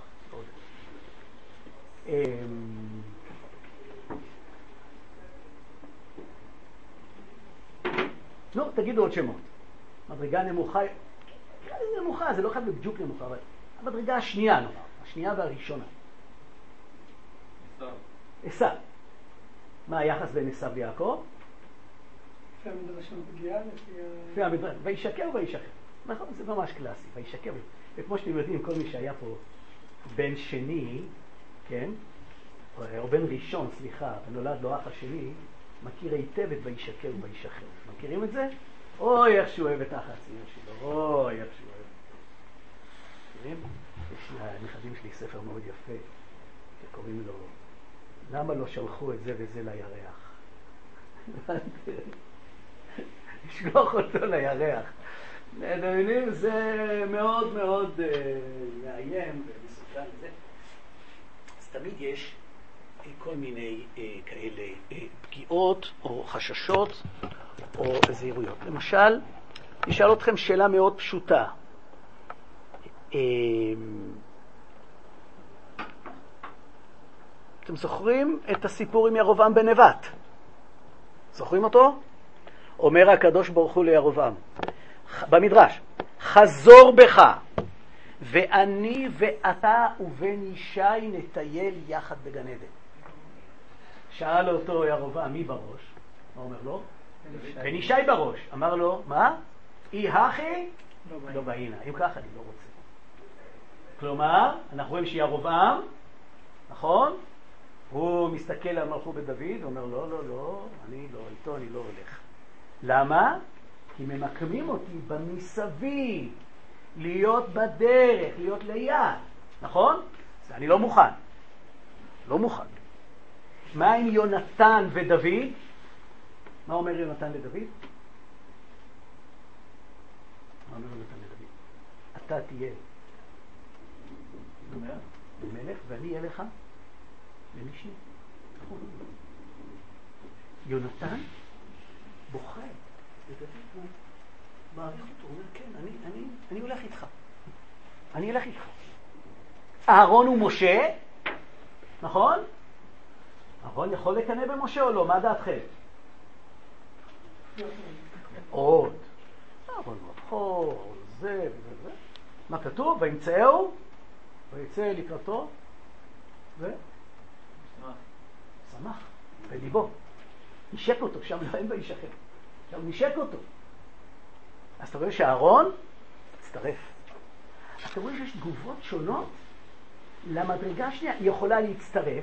לא, תגידו עוד שמות. מדרגה נמוכה, זה נמוכה, זה לא חייב בדיוק נמוכה, אבל המדרגה השנייה נאמר, השנייה והראשונה. עשיו. עשיו. מה היחס בין עשיו ויעקב? לפי המדרש של פגיעה, לפי המדרש, וישקר וישקר. נכון, זה ממש קלאסי, וישקר. וכמו שאתם יודעים, כל מי שהיה פה בן שני, כן? או בן ראשון, סליחה, ונולד לו אח השני, מכיר היטב את וישקר וישקר. מכירים את זה? אוי, איך שהוא אוהב את האח הצעיר שלו, אוי, איך שהוא אוהב. מכירים? יש לנכדים שלי ספר מאוד יפה, שקוראים לו, למה לא שלחו את זה וזה לירח? לשלוח אותו לירח. אתם מבינים? זה מאוד מאוד מאיים ומסוכן לזה. אז תמיד יש כל מיני כאלה פגיעות או חששות או זהירויות. למשל, נשאל אתכם שאלה מאוד פשוטה. אתם זוכרים את הסיפור עם ירובעם בן נבט? זוכרים אותו? אומר הקדוש ברוך הוא לירובעם במדרש, חזור בך ואני ואתה ובן ישי נטייל יחד בגן עדן. שאל אותו ירובעם, מי בראש? מה אומר לו? בן ישי בראש. אמר לו, מה? אי הכי? לא בעינה. אם ככה אני לא רוצה. כלומר, אנחנו רואים שירובעם, נכון? הוא מסתכל על מלכות בית דוד ואומר, לא, לא, לא, אני לא, איתו אני לא הולך. למה? כי ממקמים אותי במסביב, להיות בדרך, להיות ליד, נכון? זה אני לא מוכן. לא מוכן. מה עם יונתן ודוד? מה אומר יונתן לדוד? מה אומר יונתן לדוד? אתה תהיה במלך ואני אהיה לך למשנה. יונתן בוכה לדוד, הוא מעריך אותו, הוא אומר כן, אני, אני, אני הולך איתך. אני הולך איתך. אהרון ומשה, נכון? אהרון יכול לקנא במשה או לא? מה דעתכם? עוד. אהרון מבחור, זה וזה וזה. מה כתוב? וימצאהו, ויצא לקראתו, ו... שמח, בליבו. נשק אותו, שם לא אין וישכם. שם נשק אותו. אז אתה רואה שאהרון הצטרף. אתה רואה שיש תגובות שונות למדרגה השנייה. היא יכולה להצטרף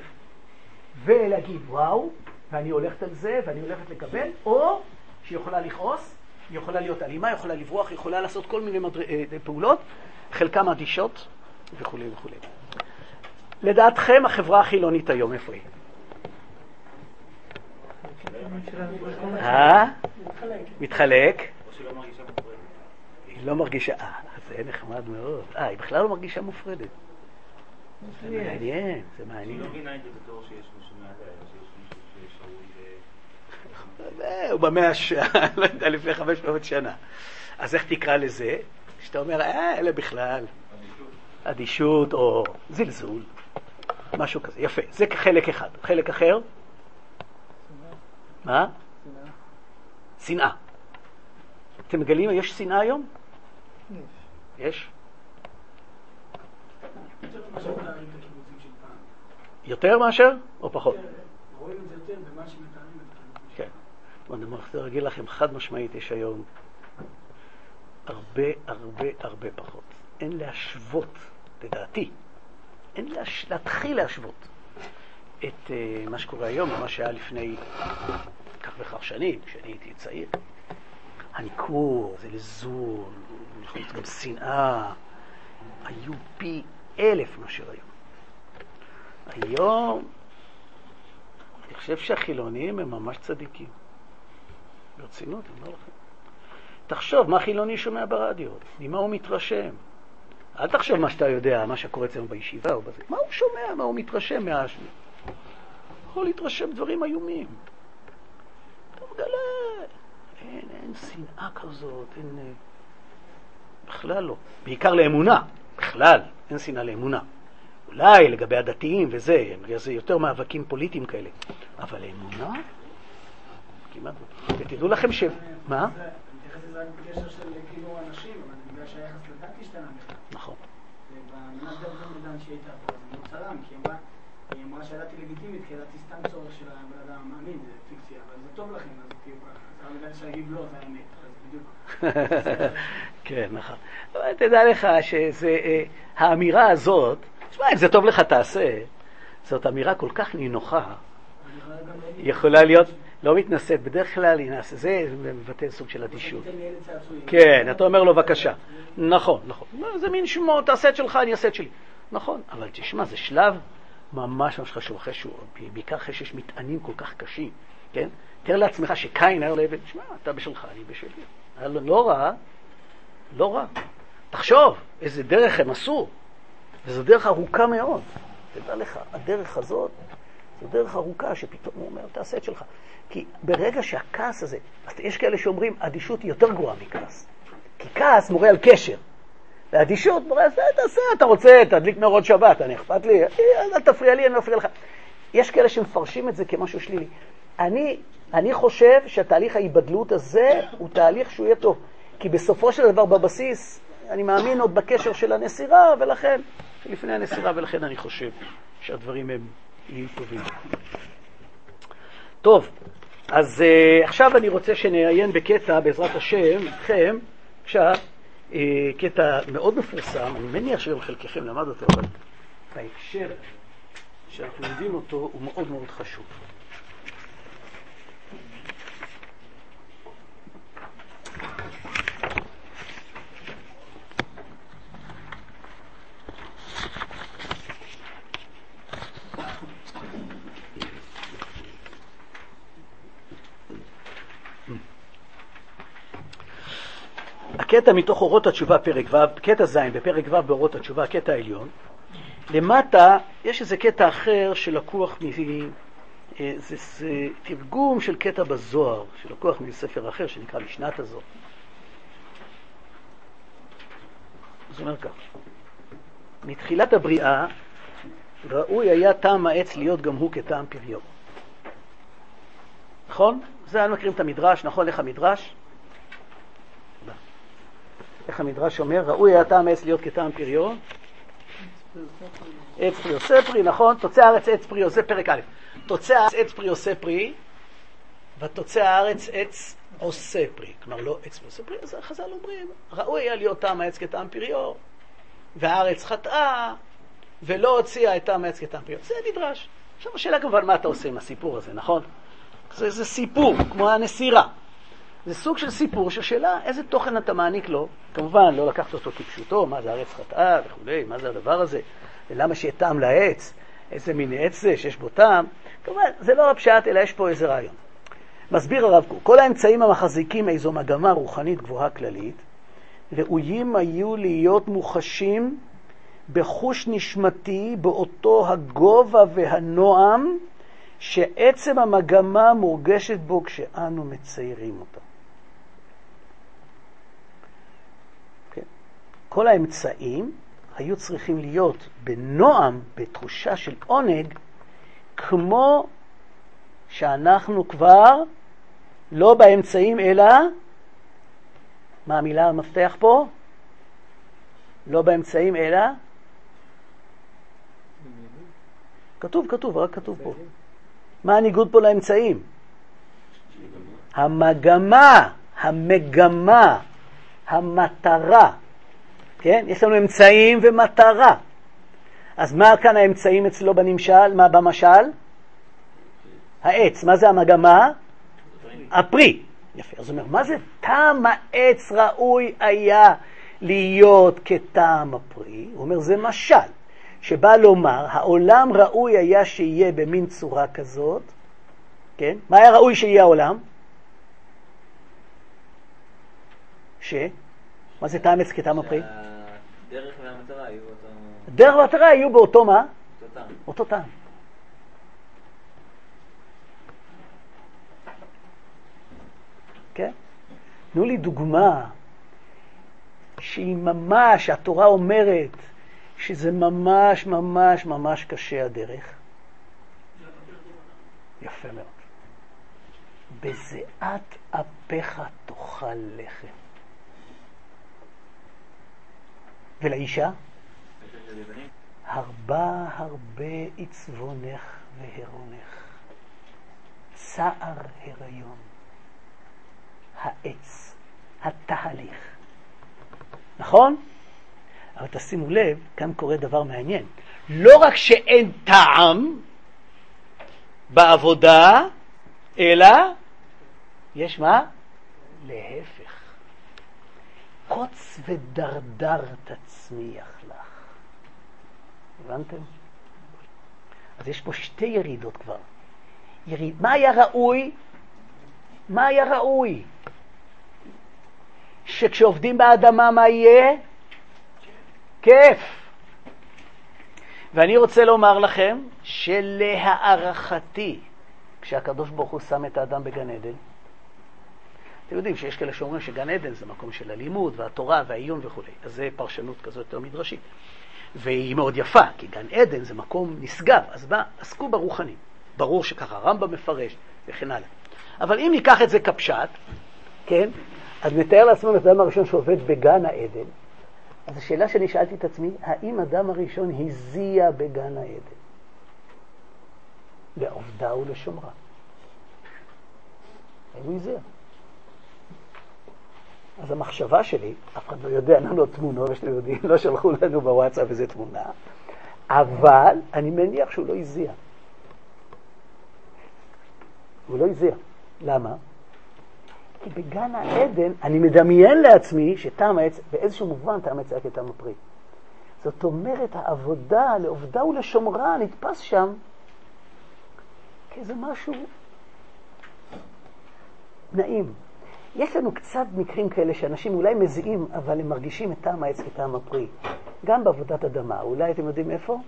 ולהגיד וואו, ואני הולכת על זה ואני הולכת לקבל, או שהיא יכולה לכעוס היא יכולה להיות אלימה, יכולה לברוח, יכולה לעשות כל מיני מדר... פעולות, חלקם אדישות וכו' וכו'. לדעתכם החברה החילונית היום, איפה היא? אה? מתחלק. היא לא מרגישה, אה, זה נחמד מאוד. אה, היא בכלל לא מרגישה מופרדת. זה מעניין, זה מעניין. היא לא מבינה את זה בתור שיש מישהו מעט האלה, שיש מישהו שראוי... הוא במאה השעה, לא יודע, לפני חמש מאות שנה. אז איך תקרא לזה? שאתה אומר, אה, אלה בכלל. אדישות או זלזול. משהו כזה. יפה. זה חלק אחד. חלק אחר? מה? שנאה. אתם מגלים, יש שנאה היום? יש. יותר מאשר או פחות? רואים את זה יותר במה שמתארים את זה. כן. אני רוצה להגיד לכם, חד משמעית יש היום הרבה הרבה הרבה פחות. אין להשוות, לדעתי, אין להש... להתחיל להשוות את uh, מה שקורה היום ומה שהיה לפני כך וכך שנים, כשאני הייתי צעיר. הניכור, זה לזול, יכול להיות גם שנאה, היו פי אלף מאשר היום. היום, אני חושב שהחילונים הם ממש צדיקים. ברצינות, אני אומר לכם. תחשוב, מה חילוני שומע ברדיו? ממה הוא מתרשם? אל תחשוב מה שאתה יודע, מה שקורה אצלנו בישיבה או בזה. מה הוא שומע? מה הוא מתרשם מהשני? יכול להתרשם דברים איומים. אתה מגלה, אין, אין שנאה כזאת, אין... בכלל לא. בעיקר לאמונה. בכלל, אין שנאה לאמונה. אולי לגבי הדתיים וזה, זה יותר מאבקים פוליטיים כאלה. אבל לאמונה? כמעט. ותדעו לכם ש... מה? אני מתייחס לזה רק בקשר של כאילו אנשים, אבל אני יודע שהיחס לדת השתנה בכלל. נכון. ובאמנת דת גם לדן שהייתה פה, זה מאוד צלם, כי היא אמרה שהדת היא לגיטימית, כי הדת היא סתם צורך של הבן אדם המאמין, זה פיקציה, אבל זה טוב לכם, אז כאילו ככה. אז אני שהגיב לא, זה האמת, אז בדיוק. כן, נכון. אבל תדע לך שזה, האמירה הזאת, תשמע, אם זה טוב לך תעשה, זאת אמירה כל כך נינוחה, היא יכולה להיות לא מתנשאת, בדרך כלל היא נעשה, זה מבטא סוג של אדישות. כן, אתה אומר לו בבקשה. נכון, נכון. זה מין שמו, תעשה את שלך, אני אעשה את שלי. נכון, אבל תשמע, זה שלב ממש ממש חשוב, בעיקר אחרי שיש מטענים כל כך קשים, כן? תאר לעצמך שקין היה לעבד, תשמע, אתה בשלך, אני בשלי. לא רע, לא רע. תחשוב, איזה דרך הם עשו. וזו דרך ארוכה מאוד. תדע לך, הדרך הזאת, זו דרך ארוכה שפתאום הוא אומר, תעשה את שלך. כי ברגע שהכעס הזה, אז יש כאלה שאומרים, אדישות היא יותר גרועה מכעס. כי כעס מורה על קשר. והאדישות מורה, אז תעשה, אתה רוצה, תדליק נרות שבת, אני אכפת לי, אל תפריע לי, אני לא אפריע לך. יש כאלה שמפרשים את זה כמשהו שלילי. אני, אני חושב שהתהליך ההיבדלות הזה הוא תהליך שהוא יהיה טוב. כי בסופו של דבר בבסיס, אני מאמין עוד בקשר של הנסירה, ולכן, לפני הנסירה, ולכן אני חושב שהדברים הם יהיו טובים. טוב, אז uh, עכשיו אני רוצה שנעיין בקטע, בעזרת השם, איתכם, עכשיו, uh, קטע מאוד מפורסם, אני מניח שגם חלקכם למד אותו, אבל בהקשר שאנחנו יודעים אותו הוא מאוד מאוד חשוב. הקטע מתוך אורות התשובה פרק ו', קטע ז' בפרק ו' באורות התשובה, הקטע העליון. למטה יש איזה קטע אחר שלקוח מ... זה, זה תרגום של קטע בזוהר, שלקוח מספר אחר שנקרא משנת הזאת. זה אומר כך. מתחילת הבריאה ראוי היה טעם העץ להיות גם הוא כטעם פריו. נכון? זה אנחנו מכירים את המדרש, נכון? איך המדרש? איך המדרש אומר? ראוי היה טעם העץ להיות כטעם פריו. עץ פרי עושה פרי, נכון? תוצא הארץ עץ פרי עושה, פרק א'. תוצא הארץ עץ פרי עושה פרי, ותוצא הארץ עץ עושה פרי. כלומר, לא עץ פרי עושה פרי, אז החז"ל אומרים, ראוי היה להיות טעם העץ כטעם פריו, והארץ חטאה, ולא הוציאה את טעם העץ כטעם פריו. זה מדרש. עכשיו השאלה כמובן מה אתה עושה עם הסיפור הזה, נכון? זה, זה סיפור, כמו הנסירה. זה סוג של סיפור של שאלה, איזה תוכן אתה מעניק לו? כמובן, לא לקחת אותו כפשוטו, מה זה הארץ חטאה וכו', מה זה הדבר הזה? ולמה שיהיה טעם לעץ? איזה מין עץ זה שיש בו טעם? כמובן, זה לא הפשט, אלא יש פה איזה רעיון. מסביר הרב קוק, כל האמצעים המחזיקים איזו מגמה רוחנית גבוהה כללית, ראויים היו להיות מוחשים בחוש נשמתי באותו הגובה והנועם, שעצם המגמה מורגשת בו כשאנו מציירים אותה. כן. כל האמצעים היו צריכים להיות בנועם, בתחושה של עונג, כמו שאנחנו כבר לא באמצעים אלא, מה המילה המפתח פה? לא באמצעים אלא? כתוב, כתוב, רק כתוב פה. מה הניגוד פה לאמצעים? המגמה, המגמה, המטרה. כן? יש לנו אמצעים ומטרה. אז מה כאן האמצעים אצלו בנמשל? מה במשל? העץ. מה זה המגמה? הפרי. יפה. אז הוא אומר, מה זה טעם העץ ראוי היה להיות כטעם הפרי? הוא אומר, זה משל. שבא לומר, העולם ראוי היה שיהיה במין צורה כזאת, כן? מה היה ראוי שיהיה העולם? ש? מה זה טעם עץ כטעם הפרי? דרך והמטרה היו אותו... דרך והמטרה היו באותו מה? אותו טעם. אותו טעם. כן? תנו לי דוגמה שהיא ממש, התורה אומרת, שזה ממש ממש ממש קשה הדרך. יפה מאוד. בזיעת אפיך תאכל לחם. ולאישה? הרבה הרבה עצבונך והרונך. צער הריון. העץ. התהליך. נכון? אבל תשימו לב, כאן קורה דבר מעניין. לא רק שאין טעם בעבודה, אלא יש מה? להפך. קוץ ודרדר תצמיח לך. הבנתם? אז יש פה שתי ירידות כבר. יריד... מה היה ראוי? מה היה ראוי? שכשעובדים באדמה מה יהיה? כיף. ואני רוצה לומר לכם שלהערכתי, כשהקדוש ברוך הוא שם את האדם בגן עדן, אתם יודעים שיש כאלה שאומרים שגן עדן זה מקום של הלימוד והתורה והעיון וכו'. אז זה פרשנות כזאת יותר מדרשית. והיא מאוד יפה, כי גן עדן זה מקום נשגב, אז בא, עסקו ברוחנים. ברור שככה רמב"ם מפרש וכן הלאה. אבל אם ניקח את זה כפשט, כן, אז נתאר לעצמנו את האדם הראשון שעובד בגן העדן, אז השאלה שאני שאלתי את עצמי, האם אדם הראשון הזיע בגן העדן? לעובדה ולשומרה. האם הוא הזיע? אז המחשבה שלי, אף אחד לא יודע, אין לנו תמונות, ושאתם יודעים, לא שלחו לנו בוואטסאפ איזה תמונה, אבל אני מניח שהוא לא הזיע. הוא לא הזיע. למה? כי בגן העדן אני מדמיין לעצמי שטעם העץ, באיזשהו מובן טעם העץ היה כטעם הפרי. זאת אומרת, העבודה לעובדה ולשומרה נתפס שם כאיזה משהו נעים. יש לנו קצת מקרים כאלה שאנשים אולי מזיעים, אבל הם מרגישים את טעם העץ כטעם הפרי. גם בעבודת אדמה. אולי אתם יודעים איפה?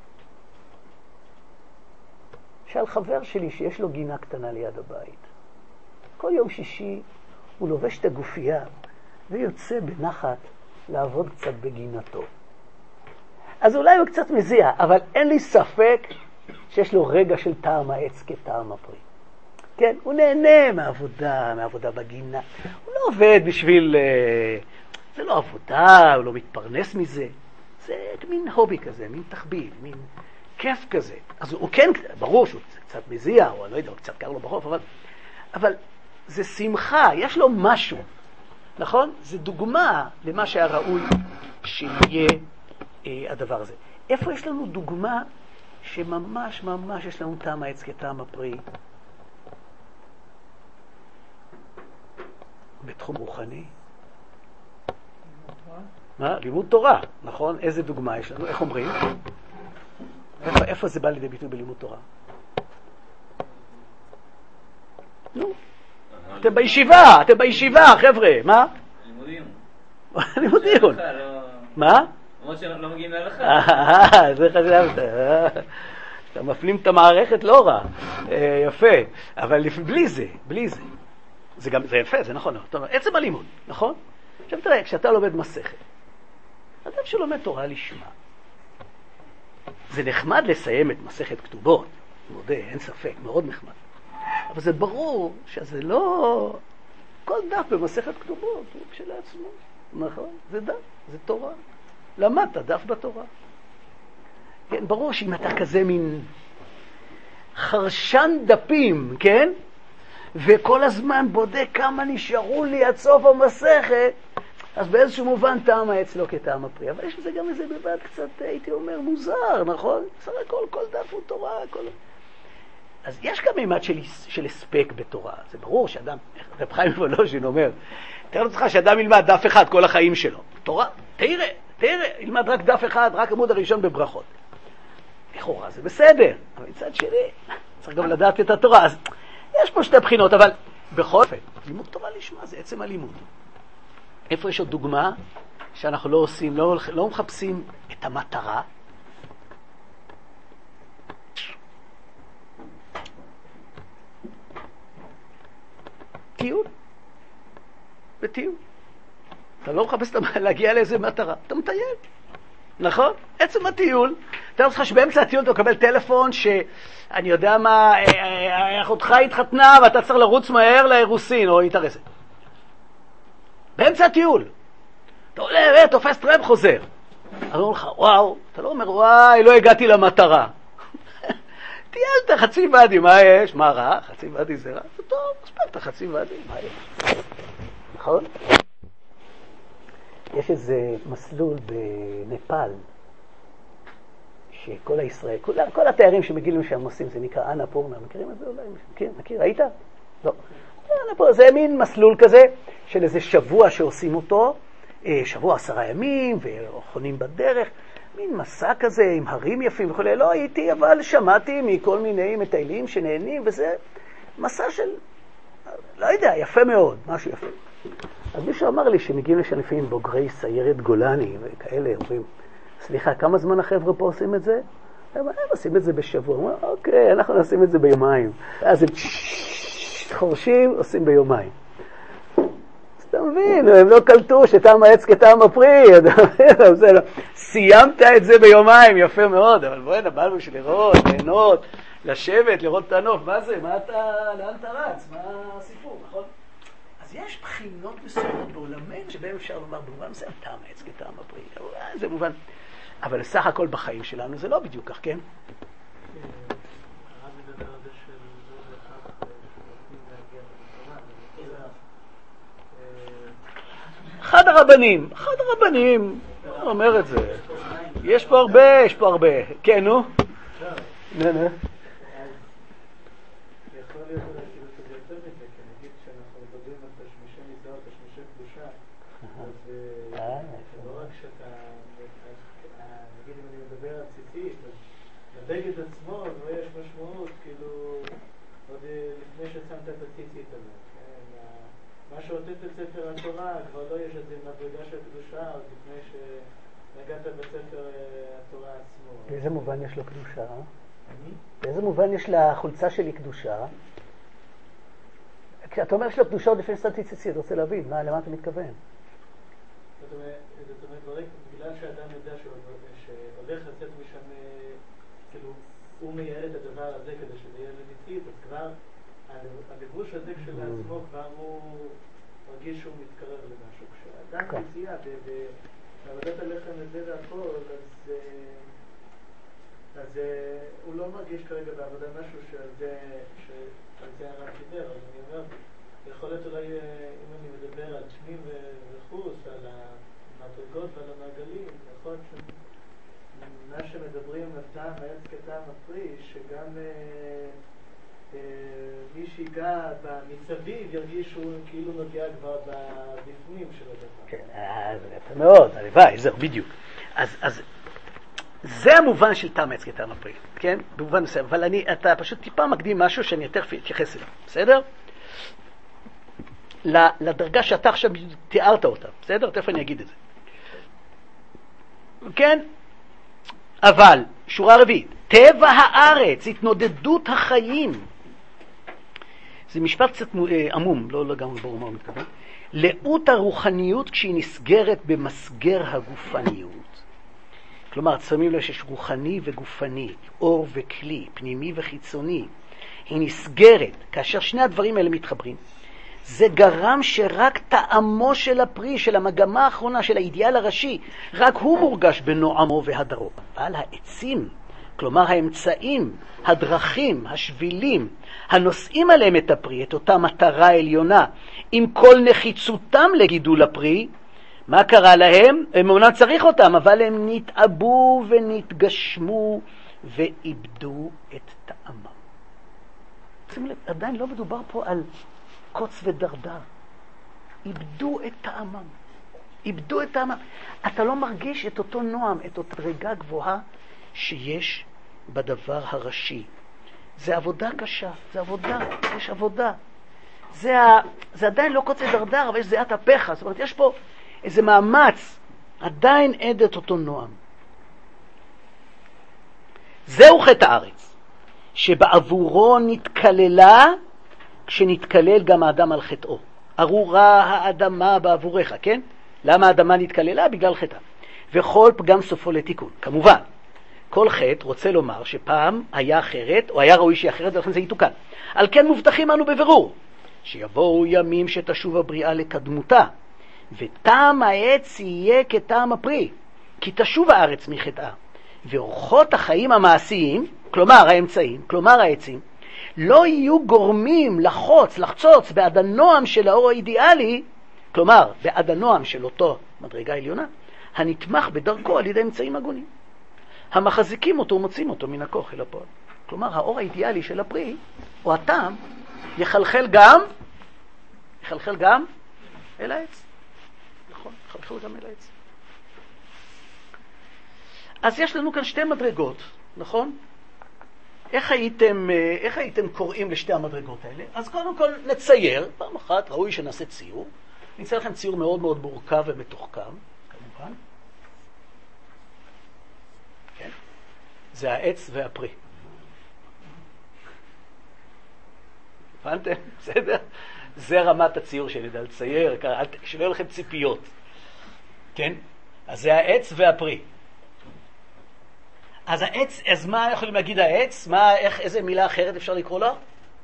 שאל חבר שלי שיש לו גינה קטנה ליד הבית. כל יום שישי הוא לובש את הגופייה ויוצא בנחת לעבוד קצת בגינתו. אז אולי הוא קצת מזיע, אבל אין לי ספק שיש לו רגע של טעם העץ כטעם הפרי. כן, הוא נהנה מהעבודה, מהעבודה בגינה. הוא לא עובד בשביל... זה לא עבודה, הוא לא מתפרנס מזה. זה מין הובי כזה, מין תחביב, מין כיף כזה. אז הוא כן, ברור שהוא קצת מזיע, או אני לא יודע, הוא קצת קר לו בחוף, אבל... אבל זה שמחה, יש לו משהו. נכון? זה דוגמה למה שהיה ראוי שיהיה אה, הדבר הזה. איפה יש לנו דוגמה שממש ממש יש לנו טעם העץ כטעם הפרי? תחום רוחני? מה? לימוד תורה, נכון? איזה דוגמה יש לנו? איך אומרים? איפה, איפה זה בא לידי ביטוי בלימוד תורה? נו, אתם בישיבה, אתם בישיבה, חבר'ה, מה? לימודים. לימודים. מה? למרות שלא מגיעים להלכה. אה, זה חשבת. אתה מפנים את המערכת לא רע. יפה. אבל בלי זה, בלי זה. זה גם, זה יפה, זה נכון. עצם הלימוד, נכון? עכשיו תראה, כשאתה לומד מסכת, אדם שלומד תורה לשמה, זה נחמד לסיים את מסכת כתובות, מודה, אין ספק, מאוד נחמד. אבל זה ברור שזה לא... כל דף במסכת כתובות הוא כשלעצמו, נכון? זה דף, זה תורה. למדת דף בתורה. כן, ברור שאם אתה כזה מין חרשן דפים, כן? וכל הזמן בודק כמה נשארו לי עד סוף המסכת, אז באיזשהו מובן טעם העץ לא כטעם הפרי. אבל יש לזה גם איזה בבד קצת, הייתי אומר, מוזר, נכון? בסך הכל, כל דף הוא תורה, כל... אז יש גם מימד של, של הספק בתורה. זה ברור שאדם, רב חיים וולוז'ין אומר, תראה לך שאדם ילמד דף אחד כל החיים שלו. תורה, תראה, תראה, ילמד רק דף אחד, רק עמוד הראשון בברכות. לכאורה, זה בסדר. אבל מצד שני, צריך גם לדעת את התורה. אז יש פה שתי בחינות, אבל בכל אופן, לימוד תורה לשמה זה עצם הלימוד. איפה יש עוד דוגמה שאנחנו לא עושים, לא, לא מחפשים את המטרה? טיול. בטיול. אתה לא מחפש להגיע לאיזה מטרה, אתה מטייל. נכון? עצם הטיול. אתה רוצה שבאמצע הטיול אתה מקבל טלפון שאני יודע מה, אחותך התחתנה ואתה צריך לרוץ מהר לאירוסין או להתארסת. באמצע הטיול. אתה עולה, תופס טרמפ, חוזר. אני אומר לך, וואו, אתה לא אומר, וואי, לא הגעתי למטרה. טיילת חצי ועדי, מה יש? מה רע? חצי ועדי זה רע? זה טוב, הספקת חצי ועדי, מה יש? נכון? יש איזה מסלול בנפאל, שכל הישראל, כל, כל התיירים שמגיעים שם עושים, זה נקרא אנה פורנה, מכירים את זה אולי? מכיר? מכיר? היית? לא. אנה פורנה, זה מין מסלול כזה, של איזה שבוע שעושים אותו, שבוע עשרה ימים, וחונים בדרך, מין מסע כזה עם הרים יפים וכו'. לא הייתי, אבל שמעתי מכל מיני מטיילים שנהנים, וזה מסע של, לא יודע, יפה מאוד, משהו יפה. אז מישהו אמר לי שמגיעים לשם לפעמים בוגרי סיירת גולני וכאלה, אומרים, סליחה, כמה זמן החבר'ה פה עושים את זה? הם עושים את זה בשבוע. אומרים, אוקיי, אנחנו עושים את זה ביומיים. אז הם חורשים, עושים ביומיים. אז אתה מבין, הם לא קלטו שטעם העץ כטעם הפרי. סיימת את זה ביומיים, יפה מאוד, אבל בואי נבלנו של לראות, ליהנות, לשבת, לראות את הנוף. מה זה? מה אתה, לאן אתה רץ? מה הסיפור, נכון? אז יש בחינות מסוימות בעולמנו שבהם אפשר לומר במובן מסוים טעם העץ כטעם הפרי. זה מובן. אבל סך הכל בחיים שלנו זה לא בדיוק כך, כן? אחד הרבנים, אחד הרבנים אומר את זה. יש פה הרבה, יש פה הרבה. כן, נו? נו, נו. בגד עצמו, לא יש משמעות, כאילו, עוד לפני ששמת את הציצית הזאת. מה שעוטף את ספר התורה, כבר לא יש איזה מדרגה של קדושה, עוד לפני שנגעת בספר התורה עצמו. באיזה מובן יש לו קדושה? באיזה מובן יש לחולצה שלי קדושה? כשאתה אומר שיש לו קדושה עוד לפני ששמתי ציצית, אתה רוצה להבין, למה אתה מתכוון? זאת אומרת, בגלל שאדם יודע שהולך לצאת משם, כאילו, הוא מייעל את הדבר הזה כדי שזה יהיה לגיטית, אז כבר הלבוש הזה כשלעצמו כבר הוא מרגיש שהוא מתקרב למשהו. כשאדם מציע בעבודת הלחם הזה והכל, אז הוא לא מרגיש כרגע בעבודה משהו שעל זה הרב דיבר. אז אני אומר, יכול להיות אולי, אם אני מדבר על שמי וחוס, על המדרגות ועל המעגלים, יכול להיות מה שמדברים על טעם העץ כטעם הפרי, שגם מישהי יפגע מסביב, ירגישו כאילו נוגע כבר בפנים של הדבר. כן, אז יפה מאוד, הלוואי, זהו, בדיוק. אז, אז זה המובן של טעם העץ כטעם הפרי, כן? במובן מסוים, אבל אני, אתה פשוט טיפה מקדים משהו שאני יותר אתייחס אליו, בסדר? לדרגה שאתה עכשיו תיארת אותה, בסדר? תכף אני אגיד את זה. כן? אבל, שורה רביעית, טבע הארץ, התנודדות החיים. זה משפט קצת עמום, לא לגמרי ברור מה הוא מתכוון. לאות הרוחניות כשהיא נסגרת במסגר הגופניות. כלומר, שמים לב שיש רוחני וגופני, אור וכלי, פנימי וחיצוני. היא נסגרת, כאשר שני הדברים האלה מתחברים. זה גרם שרק טעמו של הפרי, של המגמה האחרונה, של האידיאל הראשי, רק הוא מורגש בנועמו והדרו. אבל העצים, כלומר האמצעים, הדרכים, השבילים, הנושאים עליהם את הפרי, את אותה מטרה עליונה, עם כל נחיצותם לגידול הפרי, מה קרה להם? הם אומנם צריך אותם, אבל הם נתאבו ונתגשמו ואיבדו את טעמם. שימו לב, עדיין לא מדובר פה על קוץ ודרדר. איבדו את טעמם. איבדו את טעמם. אתה לא מרגיש את אותו נועם, את אותה דרגה גבוהה שיש בדבר הראשי. זה עבודה קשה, זה עבודה, יש עבודה. זה, ה... זה עדיין לא קוץ ודרדר, אבל יש זיעת אפיך. זאת אומרת, יש פה איזה מאמץ, עדיין עד את אותו נועם. זהו חטא הארץ, שבעבורו נתקללה, כשנתקלל גם האדם על חטאו. ארורה האדמה בעבורך, כן? למה האדמה נתקללה? בגלל חטאה. וכל פגם סופו לתיקון. כמובן, כל חטא רוצה לומר שפעם היה אחרת, או היה ראוי שהיא אחרת, ולכן זה יתוקן. על כן מובטחים אנו בבירור, שיבואו ימים שתשוב הבריאה לקדמותה, וטעם העץ יהיה כטעם הפרי, כי תשוב הארץ מחטאה. ואורחות החיים המעשיים, כלומר האמצעים, כלומר העצים, לא יהיו גורמים לחוץ, לחצוץ בעד הנועם של האור האידיאלי, כלומר בעד הנועם של אותו מדרגה עליונה, הנתמך בדרכו על ידי אמצעים הגונים. המחזיקים אותו ומוצאים אותו מן הכוח אל הפועל. כלומר האור האידיאלי של הפרי, או הטעם, יחלחל גם, יחלחל גם אל העץ. נכון, יחלחל גם אל העץ. אז יש לנו כאן שתי מדרגות, נכון? איך הייתם, איך הייתם קוראים לשתי המדרגות האלה? אז קודם כל נצייר, פעם אחת ראוי שנעשה ציור. נצא לכם ציור מאוד מאוד מורכב ומתוחכם, כמובן. כן? זה העץ והפרי. הבנתם? בסדר? זה רמת הציור שאני יודע לצייר, שלא יהיו לכם ציפיות. כן? אז זה העץ והפרי. אז העץ, אז מה יכולים להגיד העץ? מה, איך, איזה מילה אחרת אפשר לקרוא לה?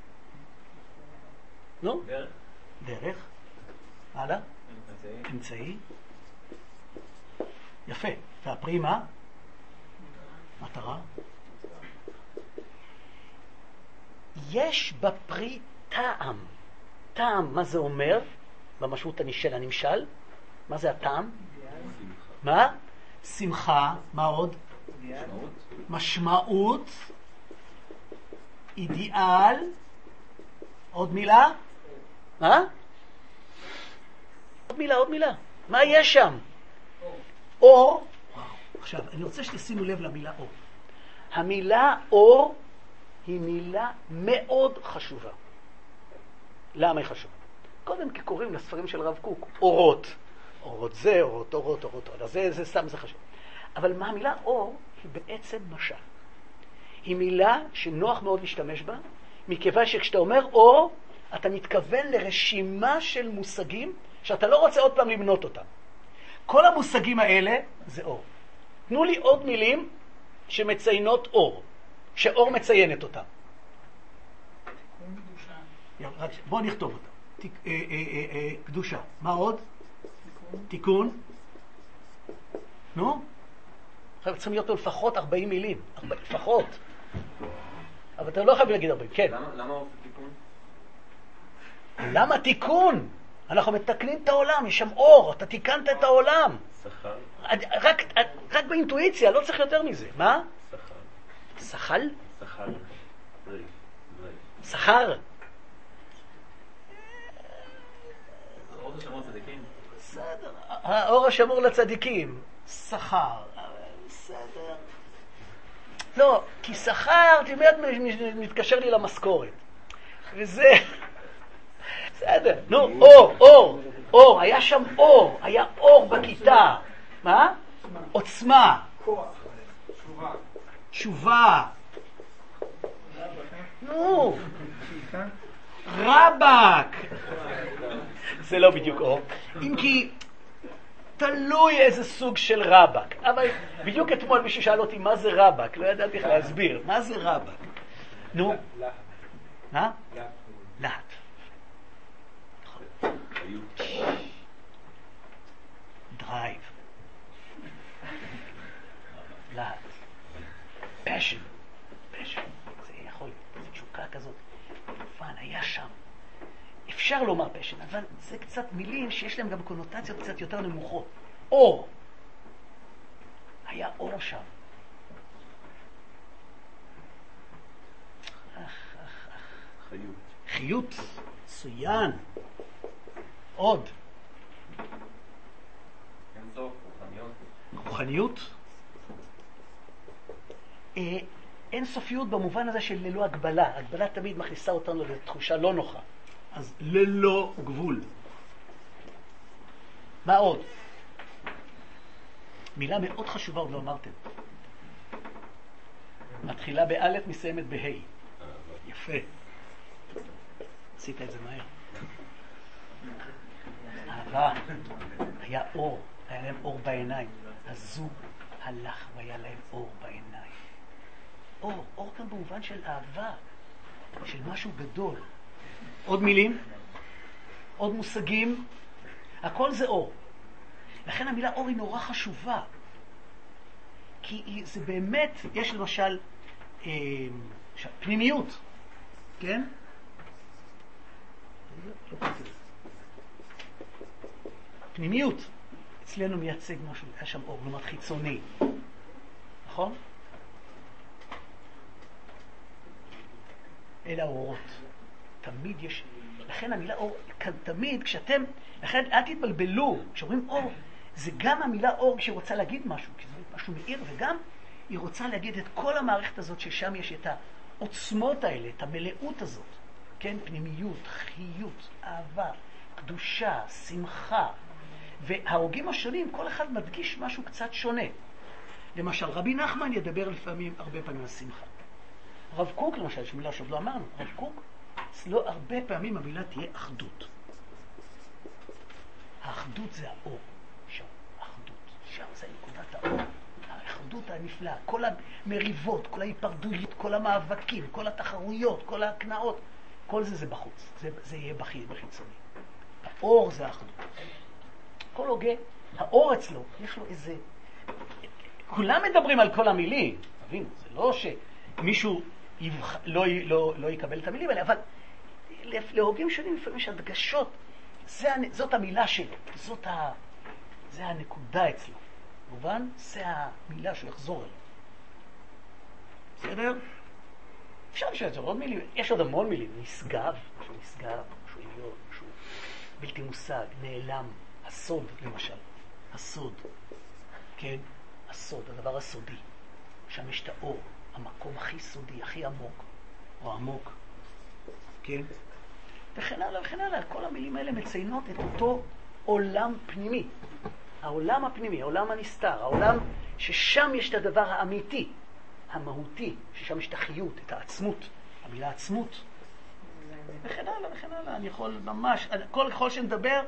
נו? דרך. דרך. הלאה? אמצעי. אמצעי. יפה. והפרי מה? מטרה. יש בפרי טעם. טעם, מה זה אומר? במשמעות של הנמשל. מה זה הטעם? מה? שמחה. מה עוד? משמעות. משמעות, אידיאל, עוד מילה? מה? עוד מילה, עוד מילה. מה יש שם? אור. עכשיו, אני רוצה שתשימו לב למילה אור. המילה אור היא מילה מאוד חשובה. למה היא חשובה? קודם כי קוראים לספרים של רב קוק אורות. אורות זה, אורות, אורות, אורות, אורות. זה, זה סתם, זה חשוב. אבל מה המילה אור היא בעצם משל. היא מילה שנוח מאוד להשתמש בה, מכיוון שכשאתה אומר אור, אתה מתכוון לרשימה של מושגים שאתה לא רוצה עוד פעם למנות אותם. כל המושגים האלה זה אור. תנו לי עוד מילים שמציינות אור, שאור מציינת אותם. בואו נכתוב אותם. קדושה. מה עוד? תיקון. נו? עכשיו צריכים להיות פה לפחות ארבעים מילים. לפחות. אבל אתם לא חייבים להגיד ארבעים. כן. למה אור תיקון? למה תיקון? אנחנו מתקנים את העולם, יש שם אור, אתה תיקנת את העולם. שכר. רק, רק באינטואיציה, לא צריך יותר מזה. מה? שכר. שחל? שכר. שכר. האור השמור לצדיקים. שכר. בסדר. לא, כי שכר, תמיד מתקשר לי למשכורת. וזה... בסדר. נו, אור, אור, אור. היה שם אור. היה אור בכיתה. מה? עוצמה. כוח. תשובה. תשובה. נו. רבק. זה לא בדיוק אור. אם כי תלוי איזה סוג של רבק. אבל בדיוק אתמול מישהו שאל אותי מה זה רבק. לא ידעתי איך להסביר. מה זה רבק? נו. מה? להט. דרייב. להט. פשן. פשן. זה יכול להיות. זה תשוקה כזאת. פן, היה שם. אפשר לומר פשן, אבל זה קצת מילים שיש להם גם קונוטציות קצת יותר נמוכות. אור. היה אור שם. אך, אך, אך. חיות. חיות. צוין. עוד. אין סוף, רוחניות. רוחניות. אה, אין סופיות במובן הזה של ללא הגבלה. הגבלה תמיד מכניסה אותנו לתחושה לא נוחה. אז ללא גבול. מה עוד? מילה מאוד חשובה, עוד לא אמרתם. מתחילה באלף, מסיימת בהי. יפה. עשית את זה מהר. אהבה. היה אור. היה להם אור בעיניים. הזוג הלך והיה להם אור בעיניים. אור. אור כאן במובן של אהבה. של משהו גדול. עוד מילים, עוד מושגים, הכל זה אור. לכן המילה אור היא נורא חשובה. כי זה באמת, יש למשל אה, פנימיות, כן? פנימיות, אצלנו מייצג משהו, היה שם אור, לעומת חיצוני. נכון? אלה האורות. תמיד יש, לכן המילה אור, תמיד כשאתם, לכן אל תתבלבלו, כשאומרים אור, זה גם המילה אור כשרוצה להגיד משהו, כי זה משהו מאיר, וגם היא רוצה להגיד את כל המערכת הזאת ששם יש את העוצמות האלה, את המלאות הזאת, כן? פנימיות, חיות, אהבה, קדושה, שמחה, וההוגים השונים, כל אחד מדגיש משהו קצת שונה. למשל, רבי נחמן ידבר לפעמים, הרבה פעמים על שמחה. רב קוק למשל, שמילה שעוד לא אמרנו, רב קוק, אצלו הרבה פעמים המילה תהיה אחדות. האחדות זה האור. שם, אחדות. שם זה נקודת האור. האחדות הנפלאה. כל המריבות, כל ההיפרדויות, כל המאבקים, כל התחרויות, כל ההקנאות, כל זה זה בחוץ. זה, זה יהיה בחיצוני. האור זה האחדות. כל הוגה, האור אצלו, יש לו איזה... כולם מדברים על כל המילים. תבינו, זה לא שמישהו יבח... לא, לא, לא יקבל את המילים האלה, אבל להוגים שונים לפעמים יש הדגשות. זה, זאת המילה שלו, זאת ה... זה הנקודה אצלו. מובן? זה המילה שהוא יחזור אליה. בסדר? אפשר לשאול את זה עוד מילים. יש עוד המון מילים. נשגב, משהו נשגב, משהו עליון, משהו בלתי מושג, נעלם. הסוד, למשל. הסוד. כן? הסוד, הדבר הסודי. שם יש את האור. המקום הכי סודי, הכי עמוק. או עמוק. כן? וכן הלאה וכן הלאה. כל המילים האלה מציינות את אותו עולם פנימי. העולם הפנימי, העולם הנסתר, העולם ששם יש את הדבר האמיתי, המהותי, ששם יש את החיות, את העצמות, המילה עצמות. וכן הלאה וכן הלאה. אני יכול ממש, כל ככל שנדבר,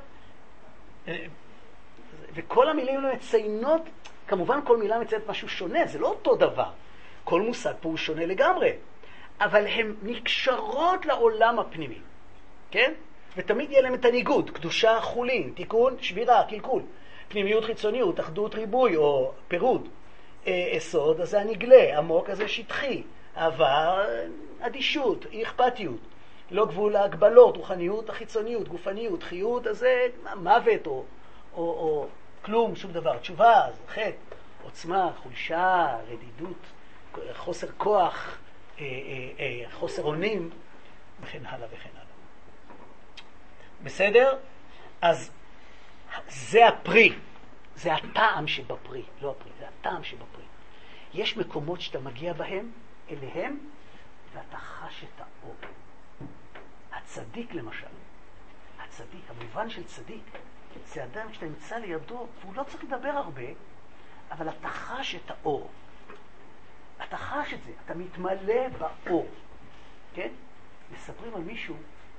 וכל המילים האלה מציינות, כמובן כל מילה מציינת משהו שונה, זה לא אותו דבר. כל מושג פה הוא שונה לגמרי. אבל הן נקשרות לעולם הפנימי. כן? ותמיד יהיה להם את הניגוד, קדושה, חולין, תיקון, שבירה, קלקול. פנימיות, חיצוניות, אחדות, ריבוי או פירוד. סוד, אז זה הנגלה, עמוק, אז זה שטחי. אהבה, אדישות, אי אכפתיות. לא גבול להגבלות, רוחניות, החיצוניות, גופניות, חיות, אז זה מוות או, או, או כלום, שום דבר. תשובה, אז חטא, עוצמה, חולשה, רדידות, חוסר כוח, אה, אה, אה, חוסר אונים, וכן הלאה וכן הלאה. בסדר? אז זה הפרי, זה הטעם שבפרי, לא הפרי, זה הטעם שבפרי. יש מקומות שאתה מגיע בהם, אליהם, ואתה חש את האור. הצדיק למשל, הצדיק, המובן של צדיק, זה אדם שאתה נמצא לידו, והוא לא צריך לדבר הרבה, אבל אתה חש את האור. אתה חש את זה, אתה מתמלא באור. כן? מספרים על מישהו,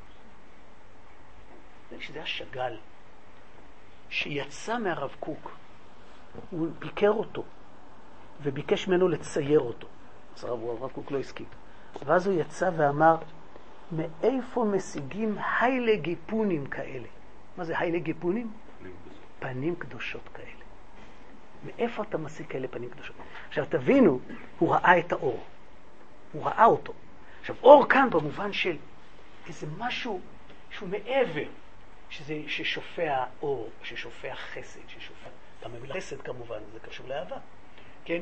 שזה היה שגל, שיצא מהרב קוק, הוא ביקר אותו, וביקש ממנו לצייר אותו. אז הרב קוק לא הסכים. ואז הוא יצא ואמר, מאיפה משיגים היילה גיפונים כאלה? מה זה היילה גיפונים? פנים קדושות כאלה. מאיפה אתה משיג כאלה פנים קדושות? עכשיו תבינו, הוא ראה את האור. הוא ראה אותו. עכשיו אור כאן במובן של איזה משהו שהוא מעבר, שזה ששופע אור, ששופע חסד, ששופע, גם המילה חסד כמובן, זה קשור לאהבה, כן?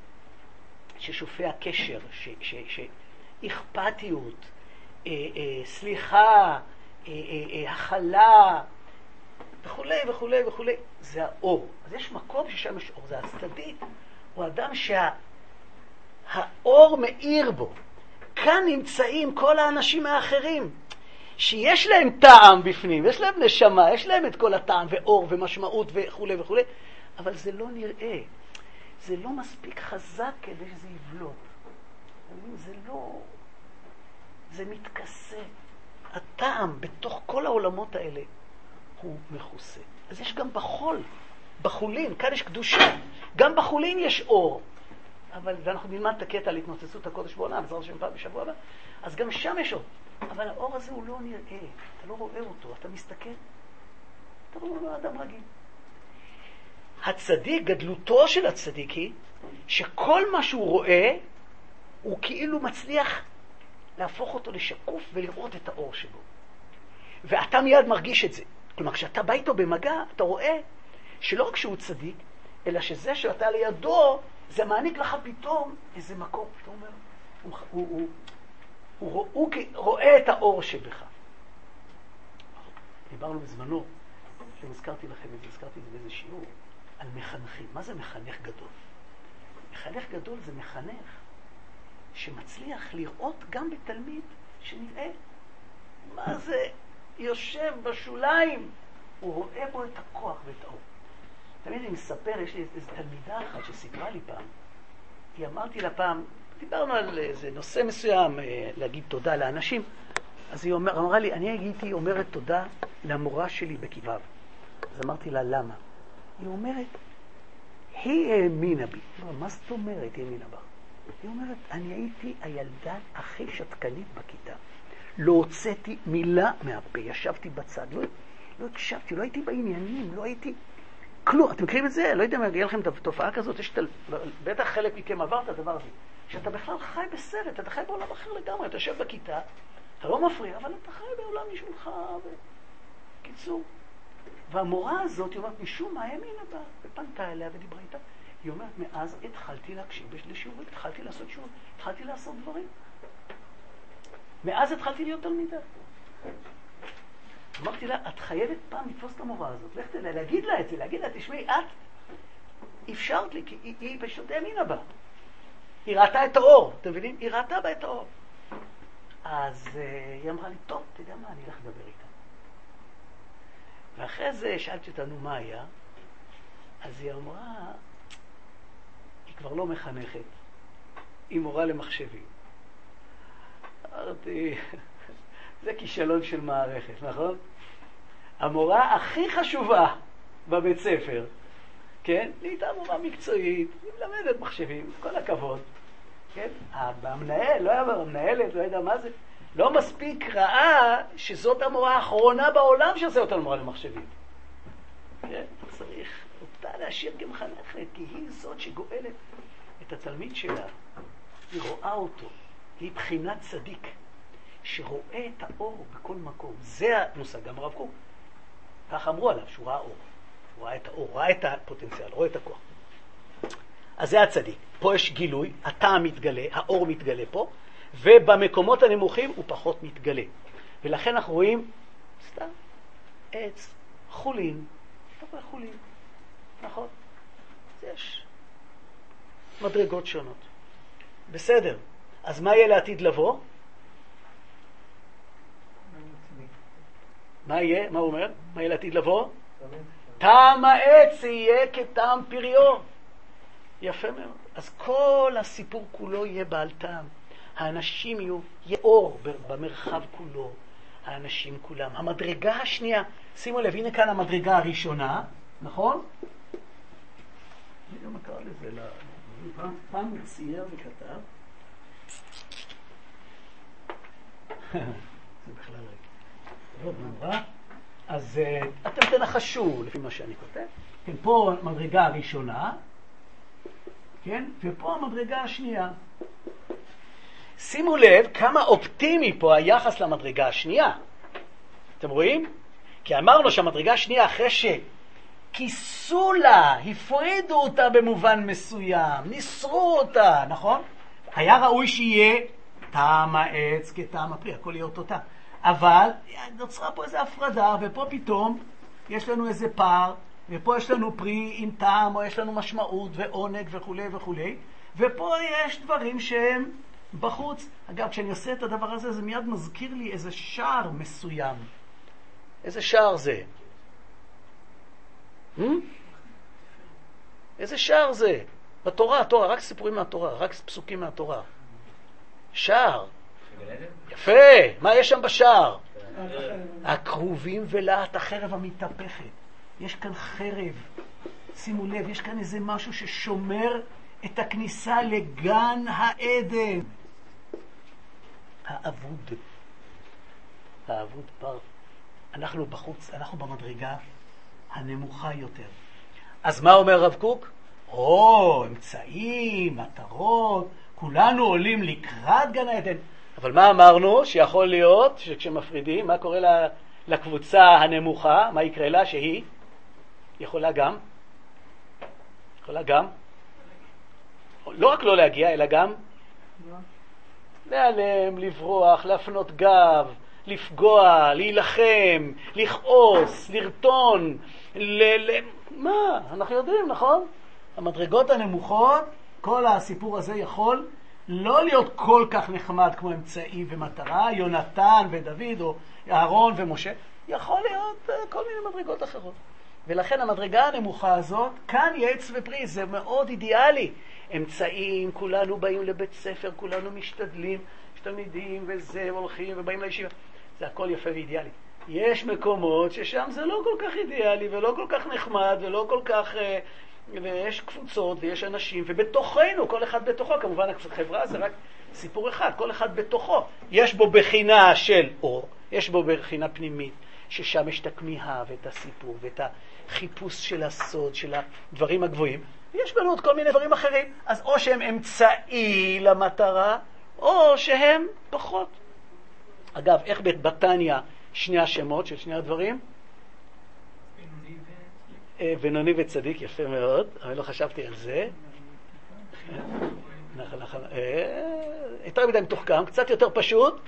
ששופע קשר, ש, ש, ש, אכפתיות, אה, אה, סליחה, אה, אה, אה, הכלה, וכולי וכולי וכולי, זה האור. אז יש מקום ששם יש אור, זה הצדיק, הוא אדם שהאור מאיר בו. כאן נמצאים כל האנשים האחרים, שיש להם טעם בפנים, יש להם נשמה, יש להם את כל הטעם ואור ומשמעות וכולי וכולי, אבל זה לא נראה. זה לא מספיק חזק כדי שזה יבלוט. זה לא... זה מתכסה. הטעם בתוך כל העולמות האלה הוא מכוסה. אז יש גם בחול, בחולין, כאן יש קדושה. גם בחולין יש אור. אבל, ואנחנו נלמד את הקטע על התנוצצות הקודש בעולם, בעזרת השם פעם בשבוע הבא, אז גם שם יש אור. אבל האור הזה הוא לא נראה, אתה לא רואה אותו, אתה מסתכל, אתה לא רואה אדם רגיל. הצדיק, גדלותו של הצדיק היא, שכל מה שהוא רואה, הוא כאילו מצליח להפוך אותו לשקוף ולראות את האור שלו. ואתה מיד מרגיש את זה. כלומר, כשאתה בא איתו במגע, אתה רואה שלא רק שהוא צדיק, אלא שזה שאתה לידו, זה מעניק לך פתאום איזה מקום. אתה אומר, הוא, הוא, הוא, הוא, הוא, הוא רואה את האור שבך. דיברנו בזמנו, שהזכרתי לכם את זה, הזכרתי את זה באיזה שיעור, על מחנכים. מה זה מחנך גדול? מחנך גדול זה מחנך שמצליח לראות גם בתלמיד שנראה מה זה יושב בשוליים, הוא רואה בו את הכוח ואת האור. תמיד אני מספר, יש לי איזו תלמידה אחת שסיפרה לי פעם, היא אמרתי לה פעם, דיברנו על איזה נושא מסוים, להגיד תודה לאנשים, אז היא אומר, אמרה לי, אני הייתי אומרת תודה למורה שלי בכיבב. אז אמרתי לה, למה? היא אומרת, היא האמינה בי. מה זאת אומרת, היא האמינה בה? היא אומרת, אני הייתי הילדה הכי שתקנית בכיתה. לא הוצאתי מילה מהפה, ישבתי בצד, לא, לא הקשבתי, לא הייתי בעניינים, לא הייתי... כלום, אתם מכירים את זה? לא יודע אם יגיע לכם תופעה כזאת, יש תל... בטח חלק מכם עבר את הדבר הזה, שאתה בכלל חי בסרט, אתה חי בעולם אחר לגמרי, אתה יושב בכיתה, אתה לא מפריע, אבל אתה חי בעולם משולך, ו... קיצור. והמורה הזאת, היא אומרת, משום מה האמינה בה, ופנתה אליה ודיברה איתה, היא אומרת, מאז התחלתי להקשיב לשיעורים, התחלתי לעשות שיעורים, התחלתי לעשות דברים. מאז התחלתי להיות תלמידה. אמרתי לה, את חייבת פעם לתפוס את המורה הזאת, לכת אליה, להגיד לה את זה, להגיד לה, תשמעי, את אפשרת לי, כי היא, היא פשוט האמינה בה. היא ראתה את האור, אתם מבינים? היא ראתה בה את האור. אז uh, היא אמרה לי, טוב, אתה יודע מה, אני אלך לדבר איתה. ואחרי זה שאלתי אותנו מה היה, אז היא אמרה, היא כבר לא מחנכת, היא מורה למחשבים. אמרתי, זה כישלון של מערכת, נכון? המורה הכי חשובה בבית ספר, כן? נהייתה מורה מקצועית, היא מלמדת מחשבים, כל הכבוד, כן? המנהל, לא היה המנהלת, לא יודע מה זה, לא מספיק ראה שזאת המורה האחרונה בעולם שעושה אותה למורה למחשבים. כן? צריך אותה להשאיר כמחנכת, כי היא זאת שגואלת את התלמיד שלה. היא רואה אותו, היא בחינת צדיק, שרואה את האור בכל מקום. זה המושג, גם הרב קוק. כך אמרו עליו, שהוא ראה אור. הוא ראה את האור, ראה את הפוטנציאל, רואה את הכוח. אז זה הצדיק. פה יש גילוי, הטעם מתגלה, האור מתגלה פה, ובמקומות הנמוכים הוא פחות מתגלה. ולכן אנחנו רואים סתם עץ, חולין, וכולי. נכון? יש מדרגות שונות. בסדר. אז מה יהיה לעתיד לבוא? מה יהיה? מה הוא אומר? מה יהיה לעתיד לבוא? טעם העץ יהיה כטעם פריו. יפה מאוד. אז כל הסיפור כולו יהיה בעל טעם. האנשים יהיו, יהיה אור במרחב כולו. האנשים כולם. המדרגה השנייה, שימו לב, הנה כאן המדרגה הראשונה, נכון? אני לא מקרא לזה, לא. פעם, פעם הוא צייר וכתב. זה בכלל רגע. לא, נורא. אז uh, אתם תנחשו לפי מה שאני כותב. כן, פה המדרגה הראשונה, כן? ופה המדרגה השנייה. שימו לב כמה אופטימי פה היחס למדרגה השנייה. אתם רואים? כי אמרנו שהמדרגה השנייה אחרי שכיסו לה, הפרידו אותה במובן מסוים, ניסרו אותה, נכון? היה ראוי שיהיה טעם העץ כטעם הפרי, הכל יהיה אותו טעם. אבל נוצרה פה איזו הפרדה, ופה פתאום יש לנו איזה פער, ופה יש לנו פרי עם טעם, או יש לנו משמעות ועונג וכו' וכו'. ופה יש דברים שהם בחוץ. אגב, כשאני עושה את הדבר הזה, זה מיד מזכיר לי איזה שער מסוים. איזה שער זה? Hmm? איזה שער זה? בתורה, התורה, רק סיפורים מהתורה, רק פסוקים מהתורה. שער. יפה, מה יש שם בשער? הקרובים ולהט החרב המתהפכת. יש כאן חרב. שימו לב, יש כאן איזה משהו ששומר את הכניסה לגן העדן. האבוד. האבוד פר. אנחנו בחוץ, אנחנו במדרגה הנמוכה יותר. אז מה אומר רב קוק? או, אמצעים, מטרות, כולנו עולים לקראת גן העדן. אבל מה אמרנו? שיכול להיות שכשמפרידים, מה קורה לקבוצה הנמוכה? מה יקרה לה? שהיא יכולה גם, יכולה גם, לא רק לא להגיע, אלא גם להיעלם, לברוח, להפנות גב, לפגוע, להילחם, לכעוס, לרטון, ל... ל... מה? אנחנו יודעים, נכון? המדרגות הנמוכות, כל הסיפור הזה יכול לא להיות כל כך נחמד כמו אמצעי ומטרה, יונתן ודוד או אהרון ומשה, יכול להיות כל מיני מדרגות אחרות. ולכן המדרגה הנמוכה הזאת, כאן יעץ ופרי, זה מאוד אידיאלי. אמצעים, כולנו באים לבית ספר, כולנו משתדלים, יש תלמידים וזה, הולכים ובאים לישיבה. זה הכל יפה ואידיאלי. יש מקומות ששם זה לא כל כך אידיאלי ולא כל כך נחמד ולא כל כך... ויש קבוצות ויש אנשים, ובתוכנו, כל אחד בתוכו, כמובן החברה זה רק סיפור אחד, כל אחד בתוכו. יש בו בחינה של אור, יש בו בחינה פנימית, ששם יש את הכמיהה ואת הסיפור ואת החיפוש של הסוד, של הדברים הגבוהים. ויש בנו עוד כל מיני דברים אחרים. אז או שהם אמצעי למטרה, או שהם פחות. אגב, איך בתניה שני השמות של שני הדברים? בינוני וצדיק, יפה מאוד, אבל לא חשבתי על זה. יותר מדי מתוחכם, קצת יותר פשוט.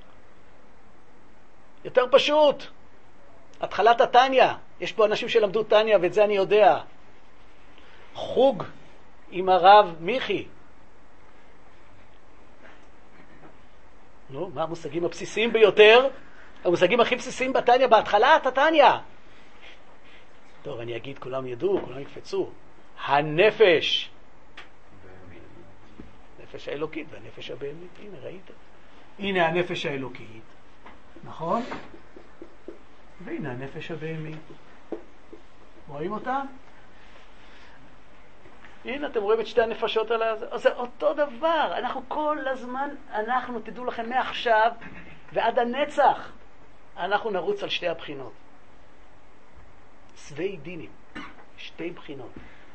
יותר פשוט. התחלת התניה. יש פה אנשים שלמדו תניה, ואת זה אני יודע. חוג עם הרב מיכי. נו, מה המושגים הבסיסיים ביותר? המושגים הכי בסיסיים בתניה, בהתחלת התניה. טוב, אני אגיד, כולם ידעו, כולם יקפצו. הנפש. נפש האלוקית והנפש הבהמית. הנה, ראית? הנה הנפש האלוקית. נכון? והנה הנפש הבהמית. רואים אותה? הנה, אתם רואים את שתי הנפשות על הזה? זה אותו דבר. אנחנו כל הזמן, אנחנו, תדעו לכם, מעכשיו ועד הנצח, אנחנו נרוץ על שתי הבחינות. צווי דינים, שתי בחינות,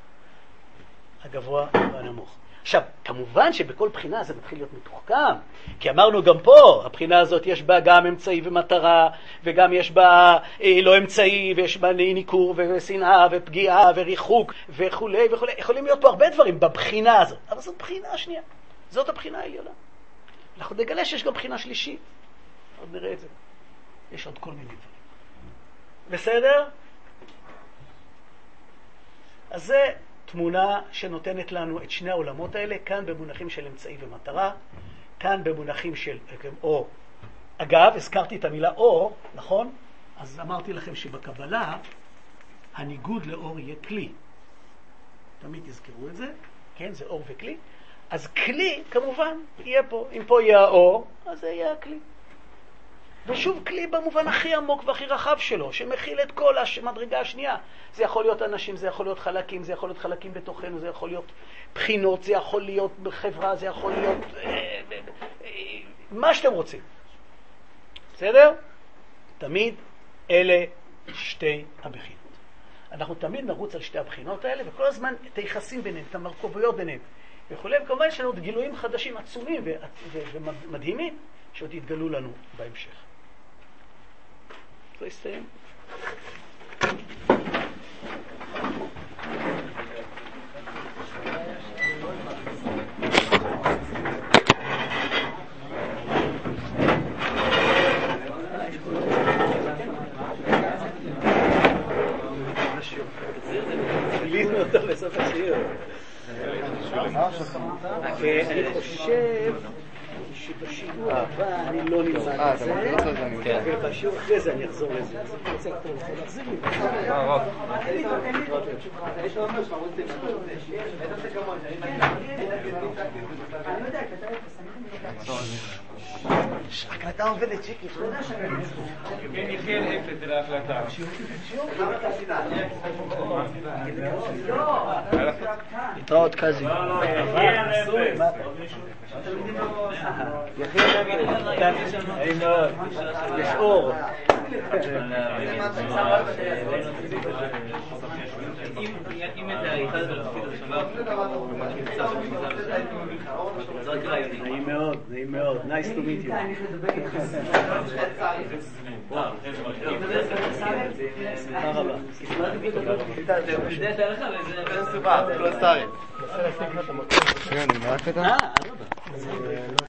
הגבוה והנמוך. עכשיו, כמובן שבכל בחינה זה מתחיל להיות מתוחכם, כי אמרנו גם פה, הבחינה הזאת יש בה גם אמצעי ומטרה, וגם יש בה אה, לא אמצעי, ויש בה ניכור ושנאה ופגיעה וריחוק וכו' וכו'. יכולים להיות פה הרבה דברים בבחינה הזאת, אבל זאת בחינה שנייה, זאת הבחינה העליונה. אנחנו נגלה שיש גם בחינה שלישית, עוד נראה את זה. יש עוד כל מיני דברים. בסדר? אז זה תמונה שנותנת לנו את שני העולמות האלה, כאן במונחים של אמצעי ומטרה, כאן במונחים של או. אגב, הזכרתי את המילה או, נכון? אז אמרתי לכם שבקבלה הניגוד לאור יהיה כלי. תמיד תזכרו את זה, כן? זה אור וכלי. אז כלי, כמובן, יהיה פה. אם פה יהיה האור, אז זה יהיה הכלי. ושוב, כלי במובן הכי עמוק והכי רחב שלו, שמכיל את כל המדרגה השנייה. זה יכול להיות אנשים, זה יכול להיות חלקים, זה יכול להיות חלקים בתוכנו, זה יכול להיות בחינות, זה יכול להיות בחברה, זה יכול להיות אה, אה, אה, מה שאתם רוצים. בסדר? תמיד אלה שתי הבחינות. אנחנו תמיד נרוץ על שתי הבחינות האלה, וכל הזמן את היחסים ביניהם, את המרכובויות ביניהם. וכולי, וכמובן יש לנו עוד גילויים חדשים עצומים ו- ו- ומדהימים, שעוד יתגלו לנו בהמשך. זה יסתיים. גילינו אותו בסוף השיעור. אני חושב שבשיעור הבא אני לא נראה לזה, ובשיעור אחרי זה אני אחזור לזה. אז אני רוצה לקרוא לך להחזיר לי. ההקלטה עובדת צ'יקי, אתה יודע שאני כן, יקל אפס אל ההקלטה. להתראות קזי. יש אור. אם את העריכה הזאת נעים מאוד, נעים מאוד. Nice to meet you. סליחה רבה. זה סבבה, לא סתרים. אה,